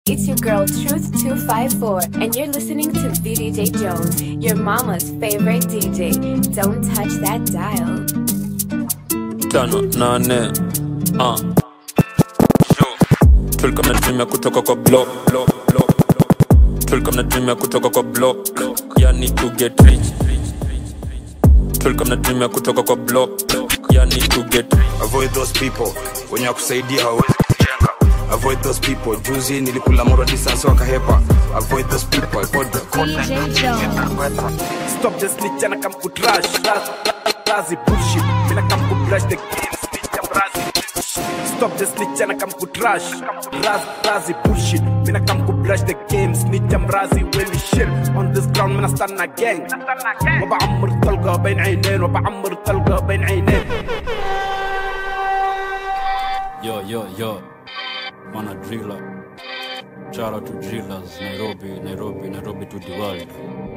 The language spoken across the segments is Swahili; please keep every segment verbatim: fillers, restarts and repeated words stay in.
It's your girl Truth two five four, and you're listening to V D J Jones, your mama's favorite D J. Don't touch that dial. Tano nane ah Tulikuwa na dream ya kutoka kwa block Tulikuwa na dream ya kutoka kwa block Yani to get rich. Tulikuwa na dream ya kutoka kwa block Yani to get rich. Avoid those people wenye kusaidia hawezi kujenga. Avoid those people juzi nilikula moro distance wakahepa. Avoid those people avoid the content. Stop just snitching and come to trash. Razi bullshit. Mina come to brush the game. Snitch and razi. Stop just snitching and come to trash. Raz razi bullshit. Mina come to brush the game. Snitch and razi really shit. On this ground mina stand a gang. وبعمر طلقة بين عينين وبعمر طلقة بين عينين. Yo yo yo. Man a driller. Shout out to drillers. Nairobi, Nairobi, Nairobi to the world.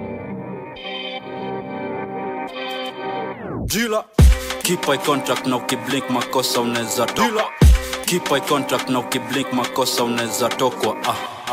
Driller. Keep eye contact na ukiblink makosa unaweza toka. Keep eye contact na ukiblink makosa unaweza tokwa. Ah ah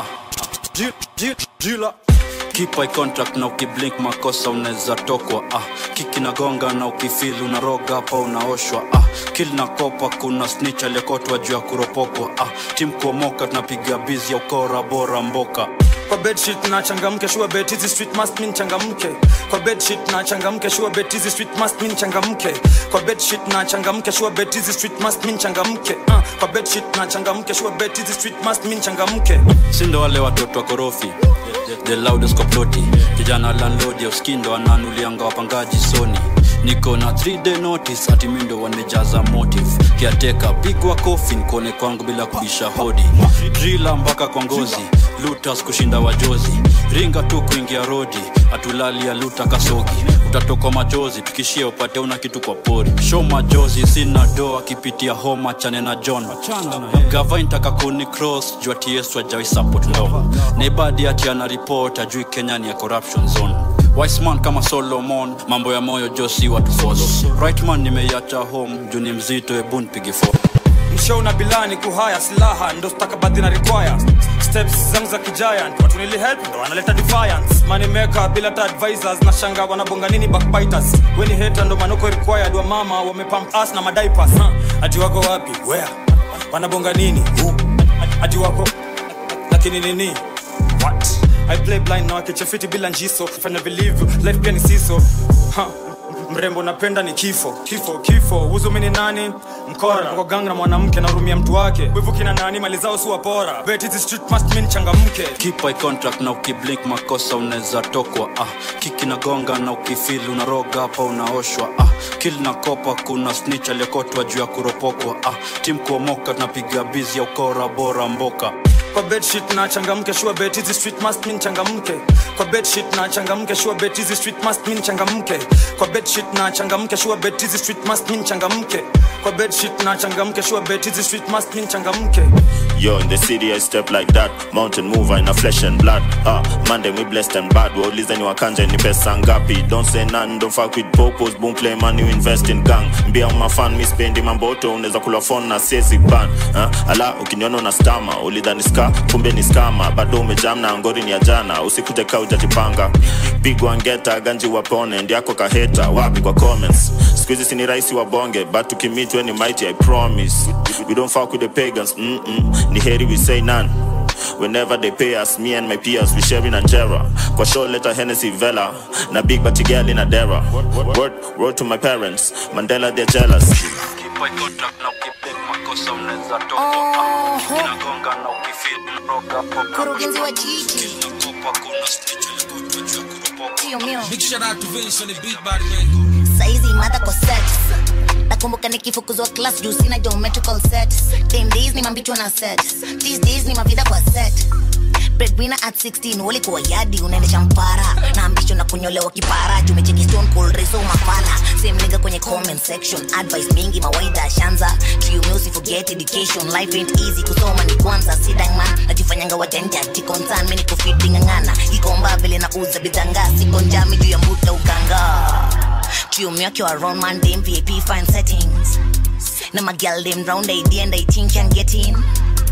ah. Driller. Keep eye contact na ukiblink makosa unaweza tokwa. Ah kiki na gonga na ukifeel unaroga hapa unaoshwa. Ah kill na kopa kuna snitch aliyekotwa juu ya kuropokwa. Ah team kuomoka tunapiga busy ya ukora bora mboka. Kwa bedsheet na changamke sure bet hizi street must mean changamke. Kwa bedsheet na changamke sure bet hizi street must mean changamke. Kwa bedsheet na changamke sure bet hizi street must mean changamke. Ah kwa bedsheet na changamke sure bet hizi street must mean changamke. Sindo wale watoto korofi. The loudest koploti. Kijana landlord ya uskindo ananulianga wapangaji Sony. Niko na three day notice ati mindo wamejaza motive. Kiateka pigwa coffin kone kwangu bila kubisha hodi. Driller mpaka kwa ngozi. Looters kushinda wajozi. Ringa tu kuingia rodi. Atulali ya luta kasogi. Utatoka majozi tukishia upate una kitu kwa pori. Show majozi sina doa kipitia homa chane na John. Gava intaka kuni cross jua T S wajawi support ndo. Nebadi ati ana report ajui Kenya ni ya corruption zone. Wise man kama Solomon, mambo ya moyo Josi watu force. Right man nimeiacha home, juni mzito ebu nipige for. Mshow na bilani kuhaya silaha ndo stakabadhi na require. Steps zangu za giant, watu nili help ndo wanaleta defiance. Money maker bila ta advisors na shanga wanabonga nini backbiters. Weni hater ndo manoko required wa mama wamepump us na madiapers. Huh? Ati wako wapi? Where? Wanabonga nini? Who? Ati wako lakini nini? What? I play blind now akichafiti bila njiso. If I never believe you, life pia ni siso. Huh? Mrembo napenda ni kifo. Kifo, kifo, uzo mini nani? Mkora, kwa gang na mwanamke na urumia mtu wake. Wivu kina nani malizao suwa pora. Bet hizi street must mean changamke. Keep eye contact na ukiblink makosa unaweza tokwa. Ah kiki na gonga na ukifeel unaroga hapa unaoshwa. Ah kill na kopa kuna snitch aliyekotwa juu ya kuropokwa. Ah team kuomoka tunapiga busy ya ukora bora mboka. Kwa bedsheet na changamke sure bet hizi street must mean changamke. Kwa bedsheet na changamke sure bet hizi street must mean changamke. Kwa bedsheet na changamke sure bet hizi street must mean changamke. Kwa bedsheet na changamke sure bet hizi street must mean changamke. Yo, in the city I step like that. Mountain mover in a flesh and blood. Ah, Monday we blessed and bad. Well, listen you wakanja ni pesa ngapi. Don't say none, don't fuck with popos. Boom play money, you invest in gang. Mbia uma fan, mi spendi mamboto. Uneza kula phone na siezi ban. Ah, ala, ukinyono na stama. Ulidhani ska, kumbe ni skama. Bado umejam na angori ni ajana. Usikute ka ujajipanga. Pigwa ngeta, ganji wapone. Ndiako kaheta, wapi kwa comments. Squeezy sini raisi wa bonge. But tukimit when you mighty, I promise. We don't fuck with the pagans. Mm-mm. Ni heri we say none. Whenever they pay us, me and my peers, we sharing Angera. Kwa show letter Hennessy Vela. Na big batty girl in a dera. Word, word to my parents. Mandela, they're jealous. Keep eye contact na ukiblik makosa unaweza tokwa. Kina gonga na ukifeel unaroga hapa. Kurugenzi wa jiji. Kopa kuna snitch aliyekotwa juu ya kuropokwa. Tio mio. Big shout out to Vince on the beat by the way. Saizi mata kwa sex. Nakumbuka nikifukuzwa class juu sina geometrical set. Them days ni mambichwa na set. These days ni mavida kwa set. Breadwinner at sixteen wali kwa yadi unaendesha mpara. Na ambition na kunyolewa kipara. Jumecheki stone cold reso mafala. Same nigga kwenye comment section. Advice mingi mawaida shanza. Trio music forget education. Life ain't easy kusoma ni kwanza. Sidang man najifanyanga watenta. Tikontan mini kufiti ngangana. Ikomba vile na uza bidanga. Sikonja mi juu ya mbuta ukanga. Trio make you around man, them V I P fine settings. Now my girl them round the idea and they think can get in.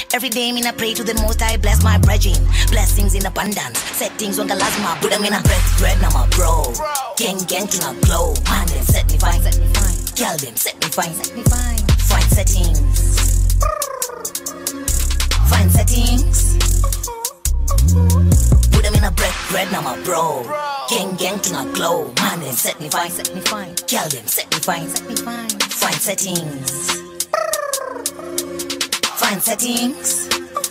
Every day me na pray to the most I bless my brethren. Blessings in abundance. Settings when lazima. Buddha me na bread, bread na my bro. Gang gang to na glow. Man them set me fine, set me fine. Girl them set me fine, set me fine. Fine settings. Fine settings. Buddha me na bread, bread na my bro. Gang gang to na glow. Man them set me fine, set me fine. Girl them set me fine, set me fine. Fine settings. Fine settings.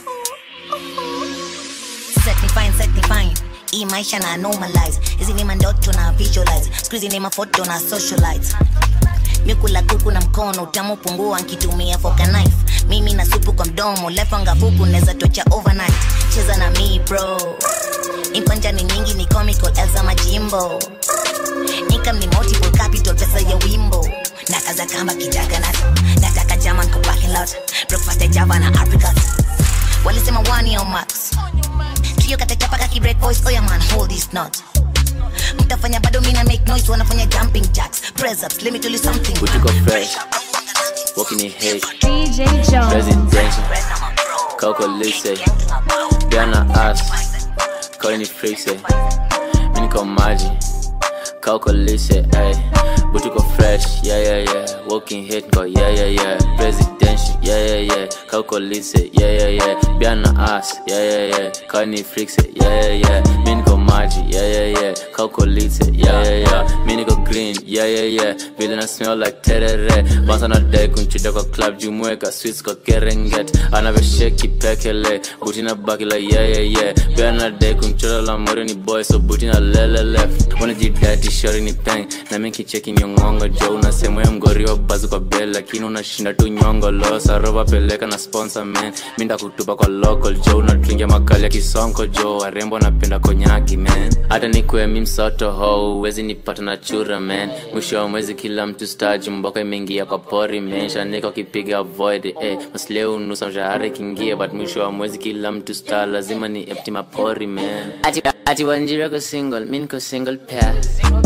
Set me fine, set me fine. Hii maisha na normalize. Hizi ni mandoto na visualize. Squeeze ni mafoto na socialize. Mikula kuku na mkono utamu pungua nkitumia fork and knife. Mimi na supu kwa mdomo lefa ngafuku neza tocha overnight. Cheza na me bro. Impanja ni nyingi ni comical Elsa Majimbo. Income ni multiple capital pesa ya wimbo. Nakaza kamba kijaga nato. Nataka German kwa parking lot. Breakfast ya Java na apricot. Walisema one year max. Trio kata paka ki break voice. Oh yeah man hold this knot. Mtafanya bado mina make noise. Wanafanya jumping jacks. Press ups let me tell you something. Put you go fresh. Walking in hate. D J Jones. Presidential. Coco Lise. Diana Ass. Calling it freaks. Miniko Maji. Coco Lise. Ayy. But you go fresh, yeah, yeah, yeah. Walking hit, go, yeah, yeah, yeah. Presidential, yeah, yeah, yeah. Coco Lise, yeah, yeah, yeah. Biana ass, yeah, yeah, yeah. Kanye Freaks, yeah, yeah, yeah. Miniko Maji, yeah, yeah, yeah. Coco Lise, yeah, yeah, yeah. Miniko Green, yeah, yeah, yeah. Villain I smell like terere. Once on a day, kunchida kwa club, jumueka, sweets kwa kerenget. Anave shake pekele. Butina baki like, yeah, yeah, yeah. Biana day, kunchida la morini boy, so butina lele left. Wanna jidati, shori ni peng. Na minki checking nyongo jo unasema ya mgori wa bazu kwa bell lakini unashinda tu nyongo losa roba peleka na sponsor man minda kutupa kwa local jo unatringia makali ya kisonko jo warembo napenda konyaki man hata nikwe mimi msoto ho uwezi nipata na chura man mwisho wa mwezi kila mtu star mboka imeingia kwa pori man shaniko kipiga void eh masleo nusa mshahara kingia but mwisho wa mwezi kila mtu star lazima ni empty mapori man ati ati wanjira ko single mimi ko single pair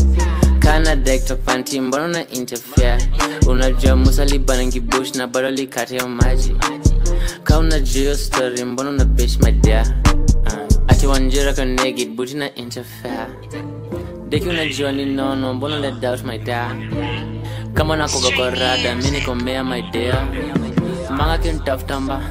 Kana dekta panty mbona na interfere Unajua musa libana ngibush na bado likate ya maji Ka unajua story mbona na bitch my dear uh, Ati wanjira ka naked booty na interfere Deki unajua ni nono mbona let doubt my dear Kama na koga kwa rada mini komea my dear Manga kintaftamba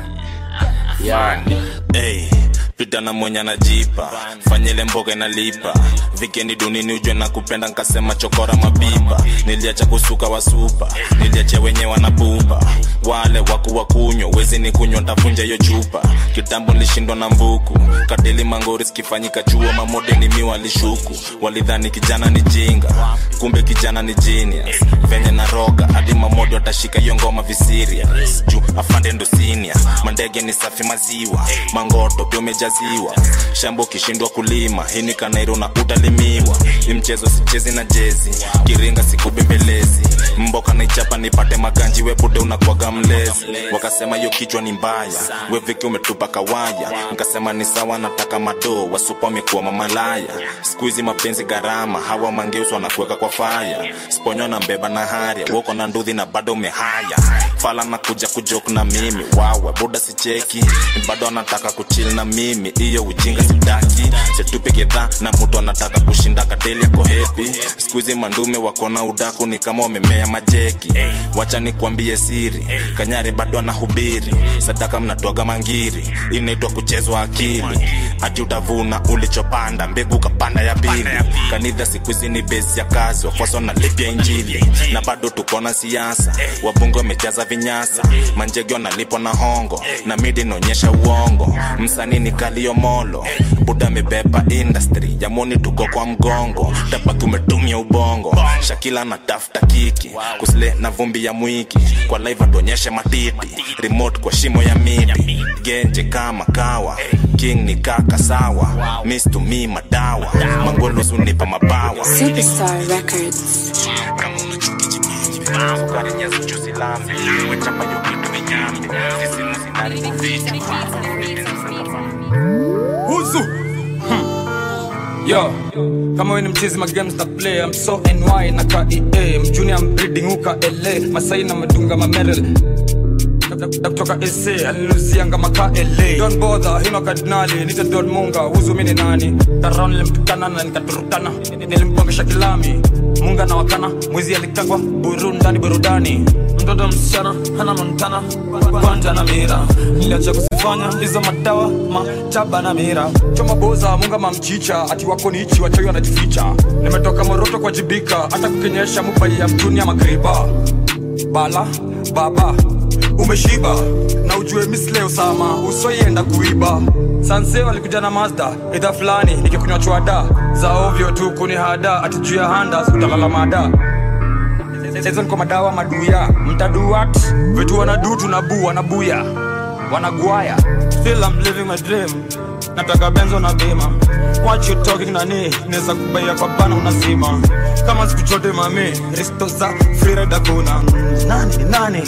Yeah Hey Pita na mwenye na jipa Fanyele mboga inalipa Vikendi dunini ujwe na kupenda nkasema chokora mabiba Niliacha kusuka wa supa Niliacha wenye wanapupa Wale waku wakunyo Wezi ni kunyo ntafunja yo chupa Kitambo nilishindwa na mvuku Kadili mangori skifanyika chuo Mamode ni miwa lishuku Walidhani kijana ni jinga Kumbe kijana ni genius Venye na roga Adi mamode watashika yongoma viserious Ju afande ndo senior Mandege ni safi maziwa Mangoto biomeja ziwa Shambo kishindwa kulima Hini kanairo na utalimiwa Imchezo sichezi na jezi Kiringa siku bembelezi Mboka na ichapa nipate maganji Webude unakwaga mlezi Wakasema yo kichwa ni mbaya Weviki umetupa kawaya Nkasema ni sawa nataka mado Wasupa wamekuwa mamalaya Squeezy mapenzi garama Hawa mangeuswa wanakuweka kwa fire Sponyo na mbeba na haria Woko na nduthi na bado umehaya Fala na kuja kujoke na mimi Wawa buda si cheki Bado anataka kuchill na mimi Iyo ujinga sitaki Setupe gedha na mtu anataka kushinda kadeli yako happy Squeezy mandume wakona udaku ni kama wamemea majeki Wacha ni kuambie siri Kanyari bado anahubiri Sadaka mnatoaga mangiri Inaitwa kuchezwa akili Ati utavuna ulichopanda Mbegu kapanda ya pili Kanida sikuizi ni base ya kazi Wafuaso na lipia injili Na bado tukona siasa Wabungo mejaza vinyasa Manjegi wanalipo na hongo Na midi nonyesha uongo Msani ni kalio molo Buda mebeba industry Jamoni tuko kwa mgongo Tabaki umetumia ubongo Shakila na tafta kiki Kusle na vumbi ya mwiki Kwa live adonyeshe matiti Remote kwa shimo ya midi Genje kama kawa King ni kaka sawa Miss to me madawa Mangolo sunipa mabawa Superstar Records. Kama unachuki Sukari nyezo chusi lambi Wechapa yu kitu vinyambi Sisi musinari kufiti Uzu Yo, kama we ni mchezi magames na play I'm so N Y na K E A Mjuni I'm breeding uka L A Masai na madunga mamerel Da kutoka S A aliluzianga maka L A. Don't bother, hino kardinali, nita Don Munga. Uzu mini nani, karao nilimtukana na nikaturukana. Nilimpongesha kilami, Munga na wakana. Mwizi alikangwa, burundani burudani. Mtoto msichana, hana montana. Kwanja na mira, niliacha kusifanya hizo madawa, machaba na mira. Choma boza, Munga mamchicha. Ati wako ni ichi, wachawi wanajificha. Nimetoka Moroto kwa jibika, hata kukenyesha mubai ya mtuni ya magriba. Bala, baba, umeshiba na ujue misle usama, usoienda kuiba. Sanse walikuja na Mazda, idha fulani, nikikunywa chwada. Za ovyo tu kunihada, ati juu ya handas, utalala mada. Season kwa madawa maduya, mtaduat. Vitu wanadu tunabu, wanabuya, wanaguaya. Still I'm living my dream, nataka benzo na bima. What you talking nani, neza kubaya kwa bana unazima. Kama siku chote mami, risto za free rider kuna. Nani, nani,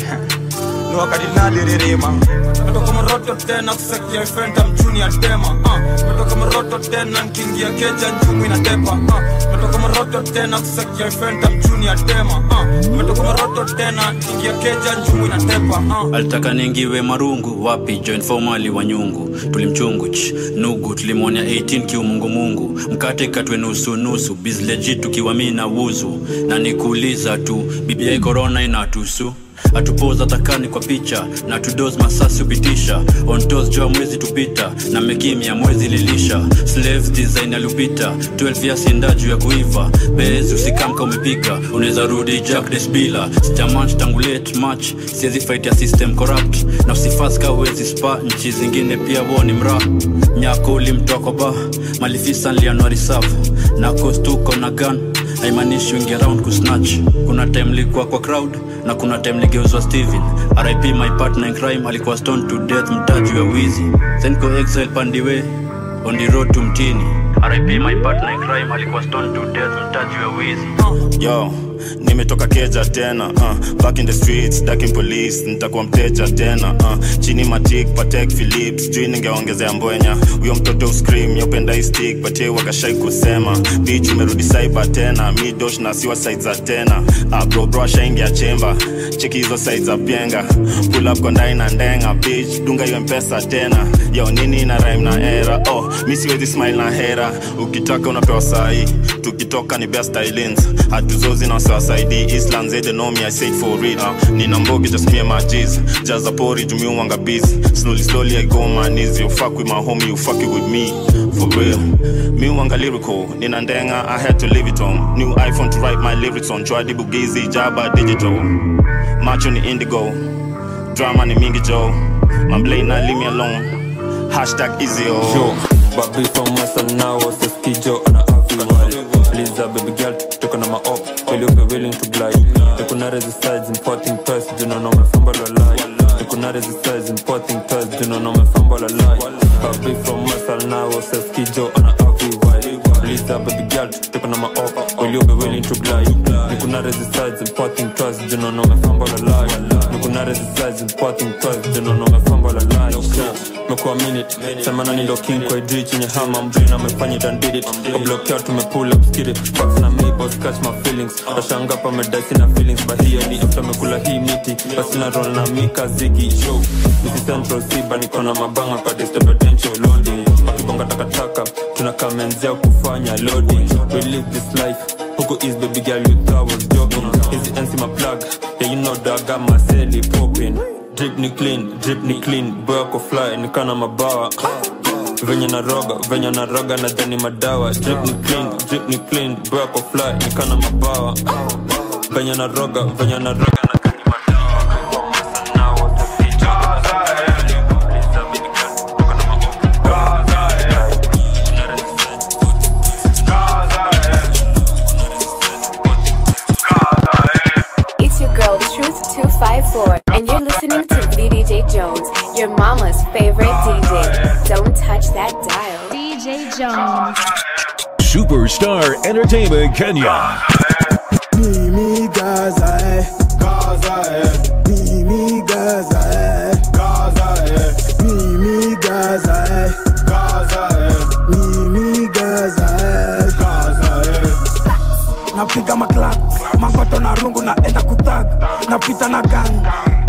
ni wakati nalirima. Metoka Moroto tena kusekia ifenta mchuni ya tema. Metoka Moroto tena nkingia keja njumu inatepa. Metoka Moroto tena kusekia ifenta mchuni ya tema. Metoka Moroto tena nkingia keja njumu inatepa. Alitaka ningiwe marungu, wapi join formally wa nyungu. Tulimchungu, ch, nugu, tulimwonya eighteen kiu mungu mungu. Mkate katwe nusu nusu, biz legit tukiwa mina wuzu. Na nikuuliza tu, B B I corona inatusu. Atupoza takani kwa picha, na tudoz masasi upitisha. On toes jua mwezi tupita, na mekimia mwezi lilisha. Slaves design alupita, twelve years inda juu ya kuiva. Bezi usikamka umepika, uneza rudi Jack Desbila. Sijamanch tangu late match, siezi fight ya system corrupt. Na usifaska wezi spa, nchi zingine pia woni mra. Nyako ulimtoa ba, malifisa nlianuari safu. Na kostuko na gun, haimanishi wingi around kusnatch. Kuna time likuwa kwa crowd, na kuna time ligeuzwa Steven. R I P my partner in crime, alikuwa stoned to death mtaju ya wizi. Senko exile pandiwe, on the road to mtini. R I P my partner in crime, alikuwa stoned to death mtaju ya wizi. Yo, nimetoka keja tena, uh, back in the streets, ducking police, nitakuwa mteja tena, uh, chini matik, Patek Philips, jui ningeongezea mbwenya. Uyo mtoto uscream, yopenda hii stick, but ye wakashai kusema. Bitch umerudi cyber tena, mi dosh na siwa sides za tena. Uh, bro bro ashaingia chamber, cheki hizo sides za pienga. Pull up kwa ndai na ndenga, bitch, dunga yu mpesa tena. Yo nini na rhyme na era, oh, mi siwezi smile na hera. Ukitaka unapewa sahi, tukitoka ni best stylings. Hatuzozi na sasa I D Islands, they know me, I say it for real. uh, Nina mbogi, just me and my G's. Just a pori, jumi wanga busy. Slowly, slowly I go on my knees. You fuck with my homie, you fuck it with me. For real. Me wanga lyrical, Nina ndenga, I had to leave it on. New iPhone to write my lyrics on. Joy di Bugizi, Jabba digital. Macho ni indigo, drama ni mingi Joe. My blade na leave me alone. Hashtag easy oh. Yo, but before my son now was a skijo and a Lisa, baby girl, took on my up. Will you be willing to glide? They could not resist importing toys, do not know my fumble or lie. They could not resist importing toys, do not know my fumble or lie. But big from muscle now was a skijo and a happy wife. Lisa, baby girl, took on my up. Will you be willing to glide? They could not resist importing toys, do not know my fumble or lie. They could not resist importing toys, do not know my fumble or lie. Mekuwa minute, semana nilo king kwa idri chenye hama mbrina mefanya dan did it. Kwa block out tume pull up skid it. Facts na me boss catch my feelings. Rashanga pa medasi na feelings. But here ni after mekula hii miti. Basi na roll na mika zigi show. Misi central siba niko na mabanga kwa disturb potential loading. Pakibonga takataka, tunakamenzea kufanya loading. We live this life, huko is baby girl you thought was joking. Easy N C my plug, yeah you know that I got my celly popping. Drip ni clean, drip ni clean, boy ako fly, nikana mabawa. Venye na roga, venye na roga na dhani madawa. Drip ni clean, drip ni clean, boy ako fly, nikana mabawa. Venye na roga, venye na roga na dhani madawa. Now what the feature? It's your girl, Truth two five four, and you're listening to V D J Jones, your mama's favorite D J. Don't touch that dial. D J Jones. Superstar Entertainment Kenya. Mimi Gaza, Gaza, Mimi Gaza, Gaza, Mimi Gaza, Gaza, Mimi Gaza, Gaza. Napiga maklak, mangoto na rungu naenda kutag. Napita na gang,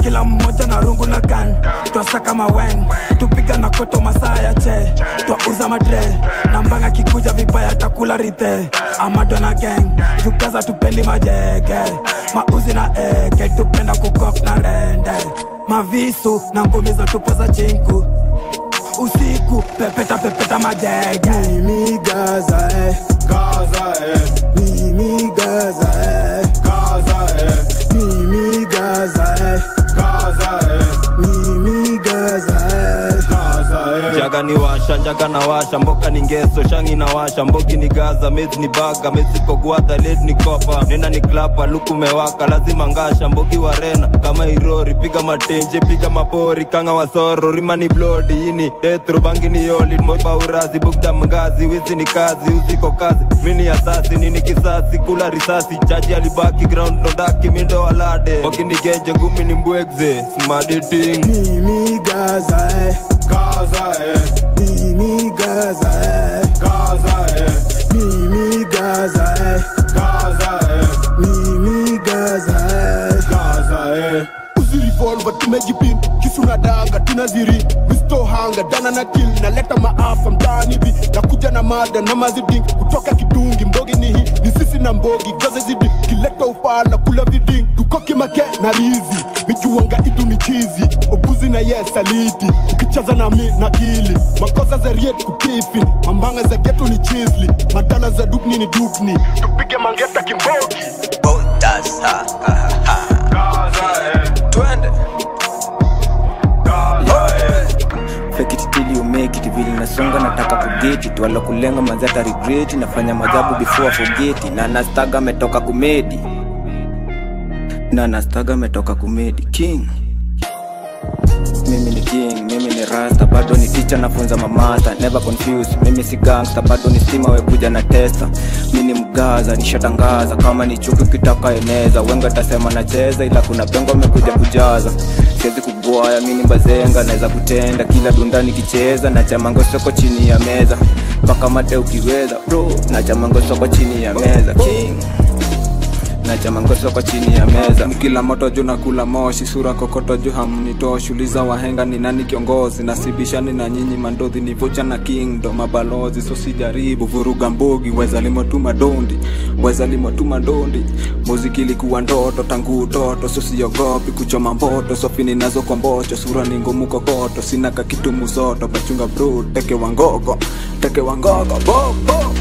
kila mmoja na rungu na gun. Twasaka maweng, tupiga na koto masaa ya che. Twauza madre, na mbanga kikuja vibaya takula rite. Amadona gang, tukaza tupendi majeke. Mauzi na eke, tupenda kukok na rende. Mavisu, na ngumi za tupo za chinku. Usiku, pepeta pepeta majeke. Mimi Gaza eh, Gaza eh. Mimi Gaza eh, Gaza eh. Mimi Gaza eh, Gaza eh. Mimi Gaza eh, Gaza eh. Jaga ni washa, jaga na washa, mboka ni ngeso, shangi na washa, mbogi ni Gaza, mezi ni baga, mezi kogwata, led ni kopa, nena ni klapa, luku mewaka, lazima ngasha, mbogi warena, kama irori, piga matenje, piga mapori, kanga wasoro, rima ni bloody, ini, detro, bangi ni yoli, moba urazi, bukda mgazi, wizi ni kazi, uziko kazi, mini asasi, nini kisasi, kula risasi, chaji alibaki, ground nodaki, mindo walade, mbogi ni genje, gumi ni mbwegze, smadi ting. Mimi Gaza eh, Gaza eh. Mimi Gaza eh, Gaza eh. Mimi Gaza eh, Gaza eh. Mimi Gaza eh, Gaza eh. Uzi revolver tumejipin, kisu na danga tunaziri. Misto hanga, dana na kill, na leta maafa mtani vi. Na kuja na mada na maziding, kutoka kidungi mbogi ni hii. Ni sisi na mbogi, gaza zidi, kileta upala kula viding. Tukoki make na rizi, mijuanga itu ni chizi. Obuzi na yes aliti, ukichaza na mi na kili. Makosa za riet kukifi, mambanga za geto ni chizli. Madala za dupni ni dupni, tupige mangeta kimbogi. Oh, that's ha, ha, ha. Gaza eh, twende Gaza eh. Fake it till you make it, vile nasonga nataka kugeti. Tuwala kulenga mazata regret, nafanya majabu before I forget. Na nastaga metoka kumedi, na nastaga metoka kumedi. King, mimi ni king, mimi ni rasta. Bado ni teacher nafunza mamata, never confused. Mimi si gangster, bado ni stima we kuja na testa. Mimi ni mgaza, nishatangaza. Kama ni chuki kitaka eneza. Wenga tasema nacheza, ila kuna pengo mekuja kujaza. Siwezi kubwaya, mimi ni bazenga, naweza kutenda kila dundani kicheza. Na chamango soko chini ya meza, paka mate ukiweza bro. Na chamango soko chini ya meza. King, na chamango soko chini ya meza. Mkila moto juu na kula moshi, sura kokoto juu hamnitoshi. Uliza wahenga ni nani kiongozi, nasibishani na nyinyi mandothi. Ni vocha na kingdom mabalozi, so sijaribu vuruga mbogi. Weza limo tu madondi, weza limo tu madondi. Muziki ilikuwa ndoto tangu utoto, so siogopi kuchoma mboto. Sofini nazo kwa mbocho, sura ni ngumu kokoto. Sina kakitu musoto, bachunga bro, teke wangogo, teke wangogo, bo, bo.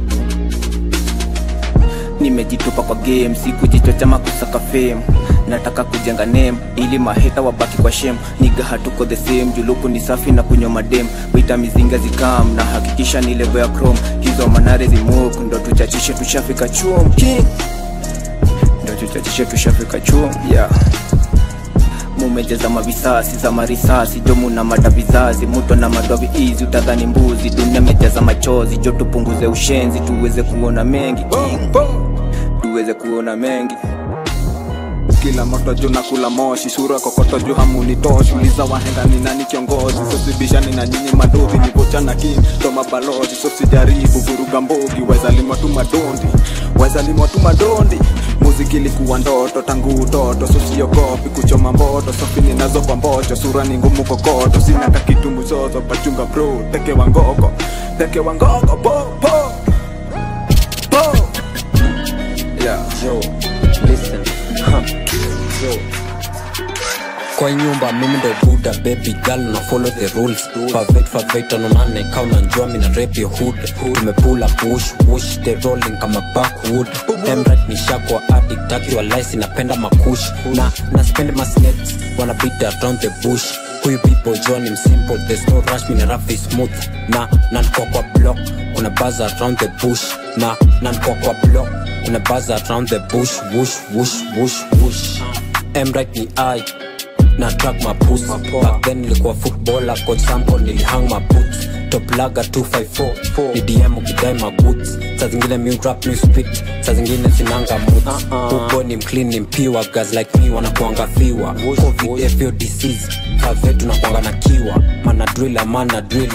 Nimejitupa kwa game, siku jichocha makusaka fame. Nataka kujenga name, ili maheta wabaki kwa shame. Niga hatuko the same, juluku ni safi na kunyo madem. Wita mizinga zikam, na hakikisha ni level ya chrome. Hizo manare zimuku, ndo tuchachishe tushafika chuom. King, ndo tuchachishe tushafika chuom, yeah. Mumejeza mavisasi za marisasi, jomu na madavizazi. Muto na madovi easy, utadhani mbuzi. Dunia mejeza machozi, jo tupunguze ushenzi. Tuweze kuona mengi, King, tuweze kuona mengi. Kila moto juu na kula moshi, sura kokoto juu hamunitoshi. Uliza wahenga ni nani kiongozi, so sibishani na nyinyi madovi. Ni vocha na king, ndo mabalozi, so sijaribu vuruga mbogi. Weza limo tu madondi, weza limo tu madondi. Muziki ilikuwa ndoto tangu utoto, so siogopi kuchoma mboto. Sofini nazo kwa mbocho, sura ni ngumu kokoto. Sina kakitu muzozo, pachunga bro, teke wangogo, teke wangogo, bo, bo, bo. Yeah, yo, listen, huh, yo. Kwa nyumba mimi ndo buda, baby girl na follow the rules. Favate favate anonane kau na njua mina rap your hood. Tumepula push push the rolling kama backwood. Emrat ni shakwa addict aki wa lice inapenda makush. Na na spend my snakes wanna beat around the bush. Huyu people John him simple, there's no rush, mina rap is smooth. Na na nko kwa block kuna buzz around the bush. Na na nko kwa block kuna buzz around the bush. Whoosh whoosh whoosh whoosh. Emrat ni I na track my puss. Back then nilikuwa footballer, coach sample nilihang my boots. Top lager two five four, ni D M ukidai my goods. Saa zingine mi rap ni spit, saa zingine sinanga moods. Upo ni mclean ni mpiwa, guys like me wanakuanga fiwa. Covid F O disease, kavetu na kuanga na kiwa. Mana driller, mana driller,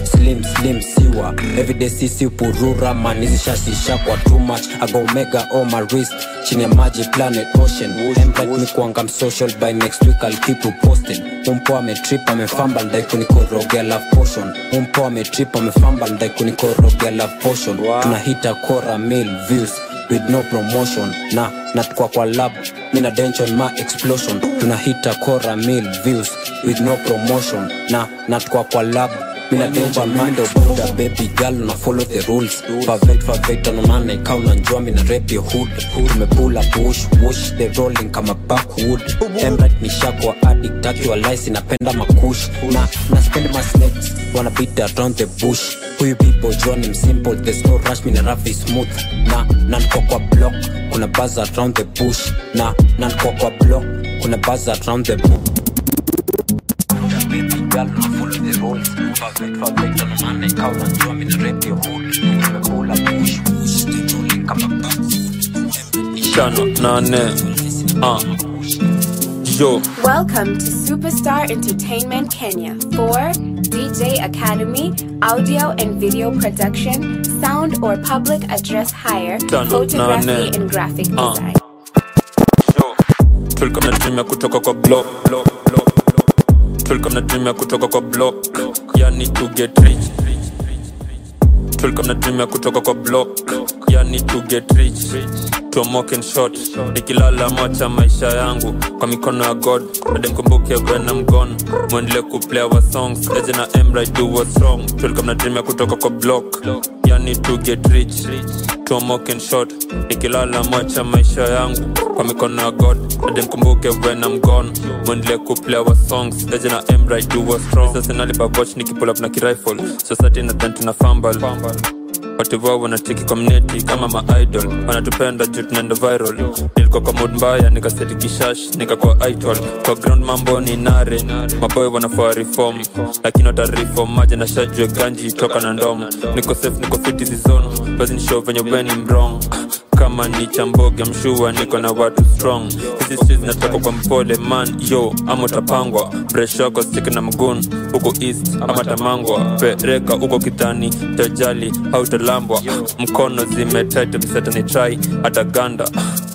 slim slim siwa everyday sisi purura man hizi shasisha kwa too much I go mega on my wrist chini ya maji planet ocean embright ni kuanga social by next week I'll keep you posted umpo ametrip amefamba ndai kunikorogea love potion umpo ametrip amefamba ndai kunikorogea love potion tunahita kora mil views with no promotion na natukwa kwa lab mina dension ma explosion tunahita kora mil views with no promotion na natukwa kwa lab mina dension mando buda baby girl na follow the rules perfect perfect anonane kauna njua mina rap your hood tumepula push push the rolling kama backwood embright ni shako addict akiwa lice inapenda makush na na spend my snakes wanna beat around the bush huyu people join him simple there's no rush mina rap is smooth na na niko kwa block kuna buzz around the bush na na niko kwa block kuna buzz around the bush baby girl na follow the rules perfect perfect on Monday count and draw me the rap your hood pull up push push the rolling kama back Chano nane ah yo Welcome to Superstar Entertainment Kenya for D J Academy, audio and video production, sound or public address hire, photography and graphic design. Tulikuwa na dream ya kutoka kwa block block block Tulikuwa na dream ya kutoka kwa block yani to get rich Tulikuwa na dream ya kutoka kwa block yani to get rich Tomoke and shot nikilala macha maisha yangu kwa mikono ya God bado mkumbuke when I'm gone mwendele kuplay our songs eje na Emra do what's wrong Tulikuwa na dream ya kutoka kwa block yani to get rich Tomoke and shot nikilala macha maisha yangu kwa mikono ya God bado mkumbuke when I'm gone mwendele kuplay our songs eje na Emra do what's wrong sasa nalipa watch nikipull up na kirifle society na tent na fumble watu wao wanacheki community kama ma idol wanatupenda juu tunaenda viral nilikuwa kwa mood mbaya nikaseti kishash nikakuwa idol kwa ground mambo ni nare maboy wanafaa reform lakini wata reform maji na shajwe ganji toka na ndom niko safe niko fit hizi zone basi nishow venye when I'm wrong kama ni chamboge mshua niko na watu strong hizi streets nataka kwa mpole man yo ama utapangwa fresh yako stick na mgun huko east ama tamangwa pereka huko kitani tajali au talambwa mkono zimetete mseta ni try hata ganda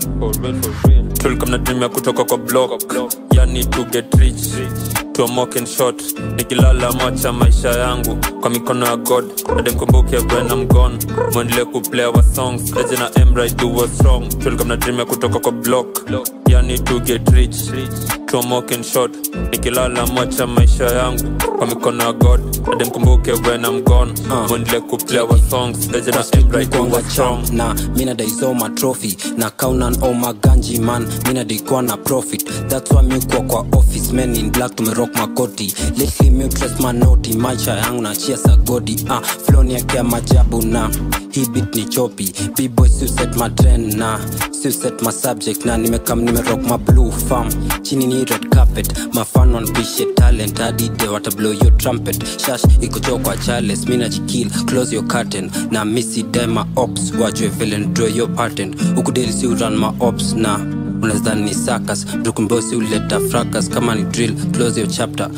tulikuwa na dream ya kutoka kwa block yani to get rich Tomoke and shot nikilala macha maisha yangu kwa mikono ya God bado mkumbuke when I'm gone mwendele kuplay our songs eje na Emra do what's wrong tulikuwa na dream ya kutoka kwa block yani to get rich Tomoke and shot nikilala macha maisha yangu kwa mikono ya God bado mkumbuke when I'm gone mwendele kuplay our songs eje na Emra do what's wrong na mina daizo my trophy na kaunan all my ganji man mina dikwa na profit that's why me kwa kwa office men in black to me rock makoti lately me trust my naughty maisha yangu na chia sagodi ah flow ni yake majabu na hii beat ni choppy b-boy you set my trend na you set my subject na nimekam nime rock my blue farm chini ni red carpet my fan on pish talent hadi de wata blow your trumpet shash iko chokwa Charles mina chikill close your curtain na missy dema ops watch your villain draw your pattern ukudeli si run my ops na unazani ni sakas dukumbosi uleta fracas kama ni drill close your chapter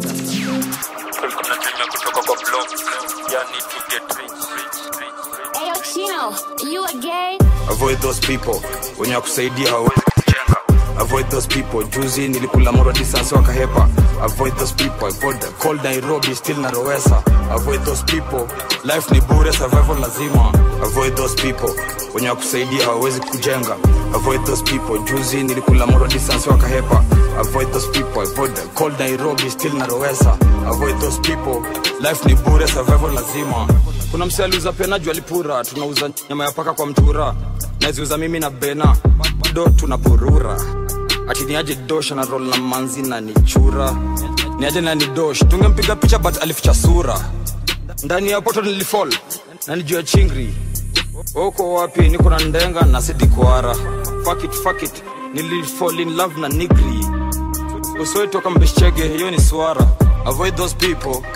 tulikuwa na dream ya kutoka kwa block yani to get rich Hey yo Chino, you a gay? Avoid those people wenye wakusaidia hawezi kujenga avoid those people juzi nilikula moro distance wakahepa avoid those people avoid them cold Nairobi still na Rowesa avoid those people life ni bure survival lazima avoid those people wenye wakusaidia hawezi kujenga avoid those people juzi nilikula moro distance wakahepa avoid those people avoid them cold Nairobi still na Rowesa avoid those people life ni bure survival lazima kuna msee aliuza pena juu alipura tunauza nyama ya paka kwa mtura naziuza mimi na bena do tunapurura ati niaje dosh na roll na manzi na nichura niaje na ni dosh tungempiga picha but alificha sura ndani ya poto nilifall na nijua chingri oko wapi niko na ndenga na sidi kwara fuck it fuck it nilifall in love na nigri usoe toka mbeshege hiyo ni swara avoid those people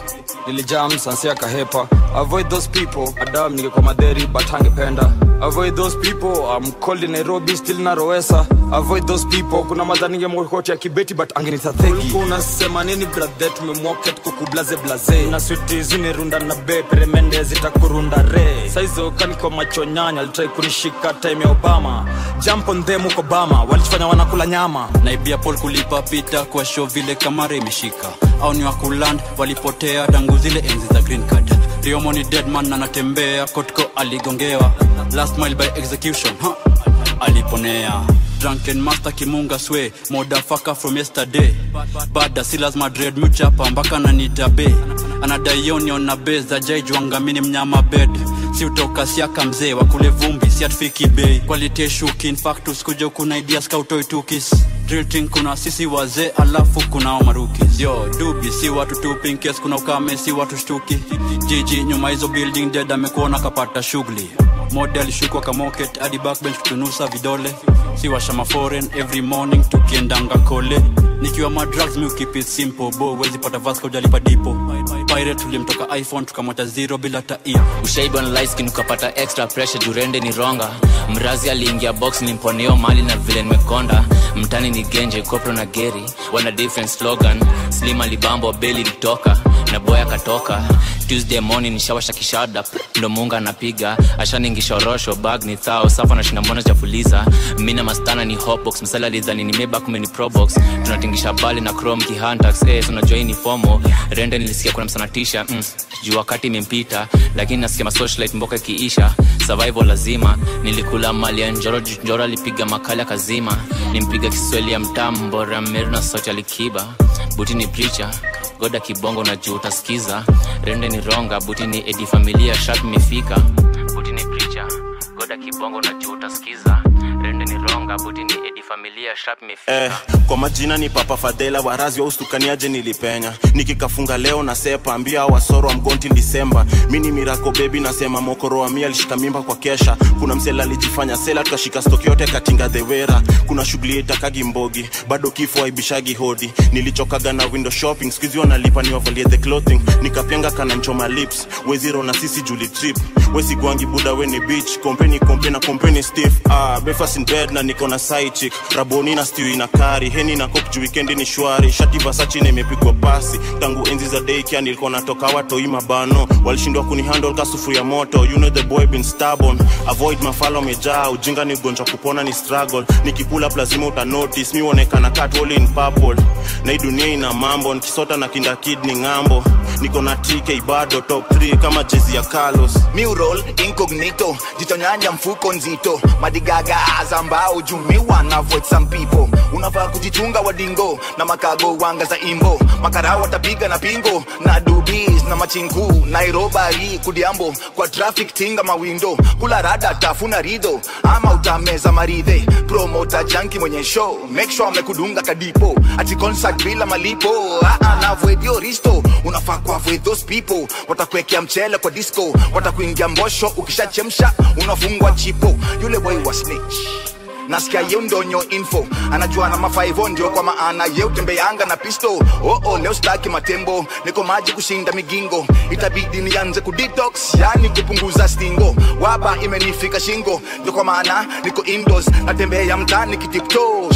nilijam sansia kahepa. Avoid those people, Adam ningekuwa madheri but hangependa. Avoid those people, I'm cold in Nairobi still na Roesa. Avoid those people, kuna madha ningemwokoti ya Kibeti but angenita thegi. Unasema nini brother, tumemwoket kukublaze blaze. Na sweetie zini runda na be, peremende zitakurunda re. Saizo kaniko macho nyanya, alitrai kunishika time ya Obama. Jump on them uko Obama, walitufanya wanakula nyama. Naibia Paul kulipa pita kwa show vile kamare imeshika. Au ni wakuland, walipotea tangu zile enzi za green card. Rio money dead man anatembea, Kotko aligongewa. Last mile by execution, huh? Aliponea. Drunken master kimunga swe, motherfucker from yesterday. Bada silas madred mchapa mpaka na nitabe. Anadai union na base za jaijuanga mini mnyama bed. Si utoka siaka mzee wakule vumbi si atfiki bay. Quality shuki in fact usikuja kuna ideas kautoi tukis. Drill thing kuna sisi waze alafu kuna omarukis. Yo dubi si watu tupi in case kuna ukame si watu shtuki. Jiji nyuma hizo building dead amekuona kapata shughuli. Model shukwa kamoket adi backbench kutunusa vidole. Si washama foreign every morning tukiendanga kole. Nikiwa ma drugs mi keep it simple bo wezi pata Vasco jalipa dipo. Pirate tulimtoka iPhone tukamota zero bila taia. Ushaibu on light skin ukapata extra pressure jurende ni ronga. Mrazi aliingia box nimponeo mali na vile nimekonda. Mtani ni genje kopro na geri wana different slogan. Slim alibambo belly litoka na boya katoka. Tuesday morning nishawasha kishada ndo munga napiga. Ashani ngishorosho bag ni thao safa na shinambona chafuliza. Mina mastana ni hotbox msala lizani ni meba kumeni probox. Tunatingisha bali na chrome kihantax eh so najua ni fomo. Rende nilisikia kuna msanatisha mm, juu wakati imempita lakini nasikia ma socialite mboka kiisha. Survival lazima nilikula mali ya njoro njoro alipiga makali kazima. Nimpiga Kiswahili ya mtambo Rameru na sauti alikiba. Buti ni preacher Goda kibongo na juu utasikiza. Rende ni ronga buti ni edi familia sharp mifika. Buti ni preacher Goda kibongo na juu utasikiza. Rende ni ronga buti ni edi familia sharp mifika. Eh, kwa majina ni Papa Fadela warazi wa ustukaniaje nilipenya. Nikikafunga leo na sepa ambia wasoro wa mgonti December. Mini Miracle baby nasema mokoro wa mia alishika mimba kwa kesha. Kuna msela alijifanya sela tukashika stock yote katinga the wera. Kuna shughuli itakagi mbogi bado kifo aibishagi hodi. Nilichokaga na window shopping squeeze wanalipa ni wavalie the clothing. Nikapenga kana nchoma lips weziro na sisi Julie trip. Wesi gwangi buda weni beach company company na company stiff. Ah breakfast in bed na niko na side chick. Raboni na stew ina kari heni na coke ju weekend ni shwari. Shati Versace nimepigwa pasi tangu enzi za day kia nilikuwa natoka watoi mabano. Walishindwa kunihandle kasufuria moto. You know the boy been stubborn. Avoid mafalo mejaa ujinga ni ugonjwa kupona ni struggle. Nikipula lazima uta notice mi onekana cat all in purple. Na hii dunia ina mambo nikisota na kinda kid ni ngambo. Niko na T K bado top three kama jezi ya Carlos. Mi roll incognito jitonyanya mfuko nzito. Madigaga azambao jumi wana avoid some people. Unafaa kujichunga wadingo na makago wanga za imbo. Makarao watapiga na pingo na dubis na machingu. Nairobi kudiambo kwa traffic tinga mawindo. Kula rada tafuna rido ama utameza maridhe. Promoter junkie mwenye show make sure amekudunga kadipo. Ati concert bila malipo ah ah na avoid your risto. Unafaa kwa avoid those people. Watakuwekea mchele kwa disco. Watakuingia mbosho ukishachemsha unafungwa chipo. Yule boy wa snitch nasikia yeu ndonyo info. Anajua na mafaivo ndio kwa maana yeu tembeanga na pisto. Oh oh leo staki matembo. Niko maji kushinda migingo. Itabidi nianze kudetox yani kupunguza stingo. Waba imenifika shingo. Ndio kwa maana niko indoors. Natembea mtaani kitipto.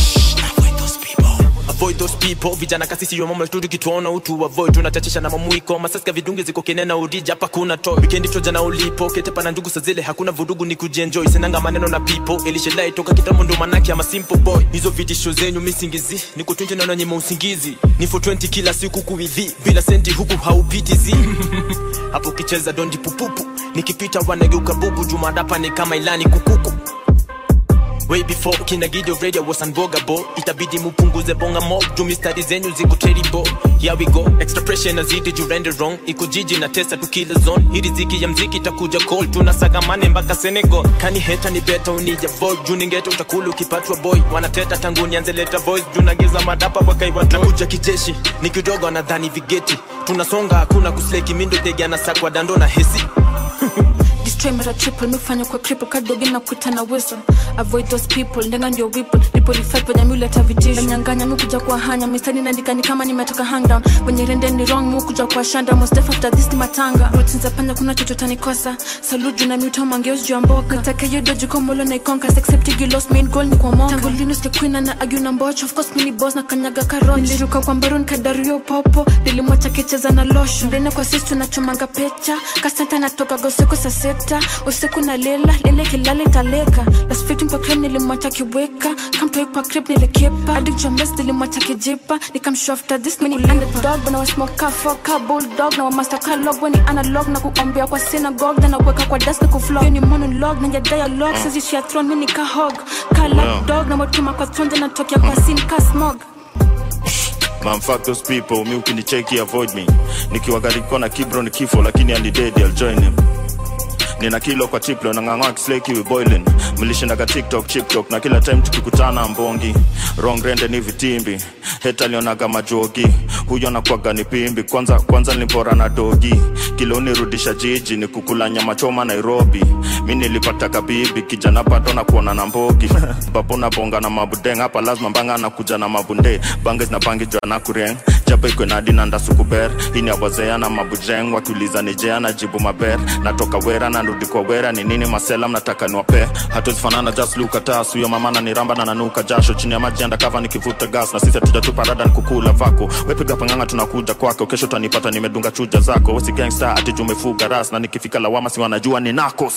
Avoid those people, vijana kasisi yo mama tudu kituona utu avoid. Tunachachisha na mamuiko, masasika vidungi ziko kenena udija hapa kuna toy. Weekend troja na ulipo, kete pana ndugu sazile hakuna vudugu ni kujienjoy. Senanga maneno na people, elishelai toka kitamu ndo manaki ama simple boy. Hizo vitisho zenyu misingizi, niko twenty na nyima usingizi. Ni for twenty kila siku kuwidhi, bila senti huku haupiti zi. Hapo kicheza dondi pupupu, nikipita wanageuka bubu. Jumadapa ni kama ilani kukuku. Way before kina Gideon radio was unbogable. Itabidi mupunguze bonga mob jumi studies zenyu ziko terrible. Here we go, extra pressure na zidi ju render wrong. Iko jiji na testa tu kila zone. Hii riziki ya mziki itakuja call. Tunasaga mane mpaka Senegal. Kani heta ni better unija void. Juu ningeta utakulu ukipatwa boy. Wanateta tangu nianze leta voice. Juu nageza madapa wakaiwa tu. Nakuja kijeshi, ni kidogo anadhani vigeti. Tunasonga hakuna kusleki mindo tegi anasakwa dando na hesi. destroy mara triple mifanya kwa cripple kadogi na kuita na whistle avoid those people ndenga ndio whipple people effect when you let have it nyanganya mikuja kwa hanya mistani naandika ni kama nimetoka hang down when you rende ni wrong mukuja kwa shanda most def after this ni matanga routines apanya kuna chochote nikosa salute na mute mangeos jumboka nataka hiyo dojo komolo na ikonka accept you lost main goal ni kwa monka tangu linus the queen na argue na mbocho of course mini boss na kanyaga karoni niliruka kwa mbaron kadario popo nilimwacha kicheza na losho ndene kwa sisi tunachomanga pecha kasanta natoka goseko sa seta usiku na lela lele kilale taleka last fitting kwa crib nilimwacha kiweka kamtoi kwa crib nilikepa adik jombes nilimwacha kijipa nikamshofta this mini under dog when I was smoke fuck a bulldog na master catalog when ni analog na kuombea kwa synagogue na kuweka kwa desk ku flow ni monologue na ya dialogue uh. Sisi shia throne mini ka hog kala yeah. Dog na motuma kwa tonde na tokea kwa scene ka smog. Man, fuck those people, mi ukinicheki avoid me. Nikiwa gari kona kibro ni kifo, lakini ali dead, I'll join him. Nina kilo kwa chiplo, na ngangwa kisleki we boiling. Milishindaga TikTok, chiptok, na kila time tukikutana mbongi. Wrong rende ni vitimbi, heta lionaga majogi. Huyo na kwa gani pimbi, kwanza, kwanza nilipora na dogi. Kilo unirudisha jiji, ni kukula nyama choma Nairobi. Mini nilipata kabibi, kijana pato na kuona na mbogi. Bapo na bonga na mabudeng, hapa lazima mbanga na kuja na mabunde. Banges na bangi jwa na kureng, japa iko na dina nda sukuber. Hini awazea na mabujeng, wakiuliza nijea na jibu maber. Natoka wera na nrudi kwa wera, ni nini masela mnataka niwape. Hatuwezi fanana just look at us, huyo mama na niramba na nanuka jasho. Chini ya maji anda kava nikivuta gas, na sisi hatujatupa rada nikukula vako. Wepiga panganga tunakuja kwako, kesho tanipata nimedunga chuja zako. Wesi gangster ati jumefuga ras, na nikifika lawama si wanajua ni nakos.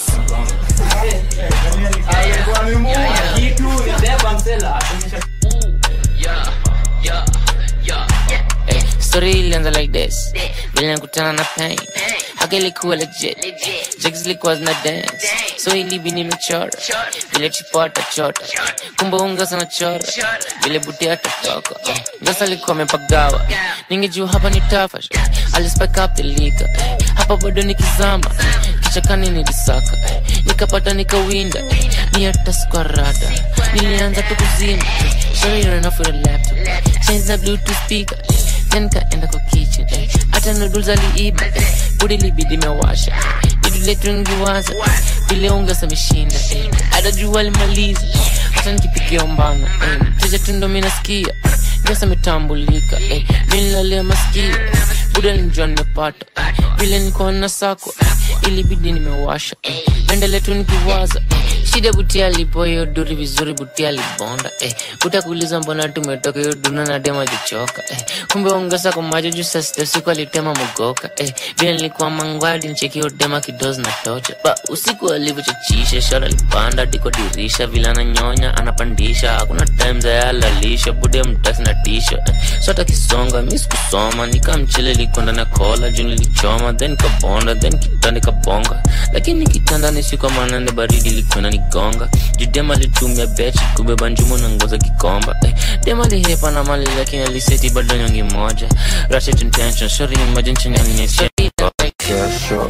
Story ilianza like this, vile nakutana na pain. Haka ilikuwa legit, jigs ilikuwa zina dance. So ilibi nimechora, vile chipota chota. Kumba unga sana chora, vile buti atatoka. Ngasa likuwa mepagawa, ningejua hapa ni tafash. I'll spike up the liquor, hapa bado nikizama. Kichakani nilisaka, nikapata nikawinda. Ni hata squarada, nilianza tu kuzima. Sorry ran off with a laptop, change the bluetooth speaker. Then kaenda kwa kitchen, eh. Hata noodles aliiba, eh. Budi libidi mewasha, idule tungiwaza, vile unga sameshinda, eh. Hata jua limaliza, hata nikipikia umbana, eh. Tuja tundo minasikia, gasa metambulika, eh. Vile lalea masikio, Buda nilijua nimepata, eh. Vile nikuwa na sako, eh. Ilibidi nimewasha, eh. Mendele tu nikiwaza, eh. Shida butia lipo yo duri vizuri butia libonda, eh. Buta kuuliza mbona tumetoka yo duna na dema jichoka, eh. Kumbe ongeza kwa majo juu sa step siku alitema mugoka, eh. Bila nilikuwa mangwadi ncheki yo dema kidozi na tocha. Ba usiku alivyochachisha, shara lipanda diko dirisha. Vila na nyonya anapandisha, hakuna time za ya lalisha. Bude mtasi na tisha, eh. Sota kisonga, miss kusoma. Nika mchele likonda na kola, juu nilichoma. Then kabonda, then kitanda kabonga. Lakini kitanda nisiku manane baridi likuena nigonga. Judema litumia bechi kubeba njumu na ngoza kikomba, eh. Dema lihepa na mali lakini aliseti bado nyongi moja. Ratchet intention, sorry imagine chini alinyesha. Yeah, sure.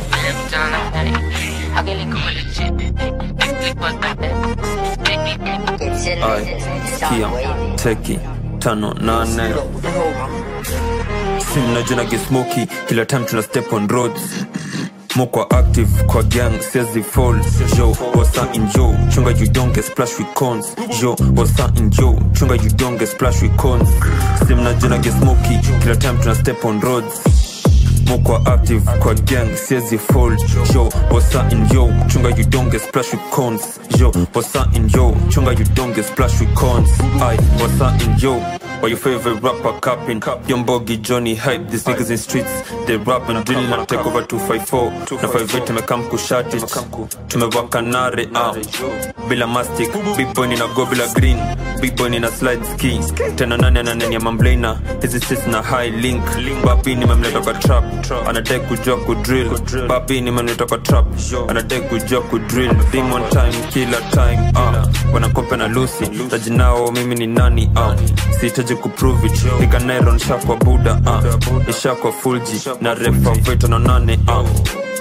Ay, kia, teki, tano, nane. Sim na jina get smoky, kila time tuna step on roads. Moko active kwa gang, says the fall. Yo, what's up in yo? Chunga you don't get splashed with cons. Yo, what's up in yo? Chunga you don't get splashed with cons. Sim na jina get smoky, kila time tuna step on roads. Moko active kwa gang, says the fall. Yo, what's up in yo? Chunga you don't get splashed with cons. Yo, what's up in yo? Chunga you don't get splashed with cons. Aye, what's up in yo? Or your favorite rapper capping? Young Boggy, Johnny Hype, these niggas in streets. They rap and drill and take over two five four. Na five eight tumekam kushati, tumewaka nare ah. Bila mastic, big boy nina go bila green. Big boy nina slide ski. Tena nane na nene ya mamblena. Hizi sis na high link. Babi nimemleta kwa trap, anadai kujua kudrill. Babi nimemleta kwa trap, anadai kujua kudrill. Thing one time, killer time ah. Wanakope na Lucy, tajinao mimi ni nani ah. Sitaji kuprove it, nika nairon shakwa Buddha ah. Ishakwa Fulji, na refa veto na nane ah.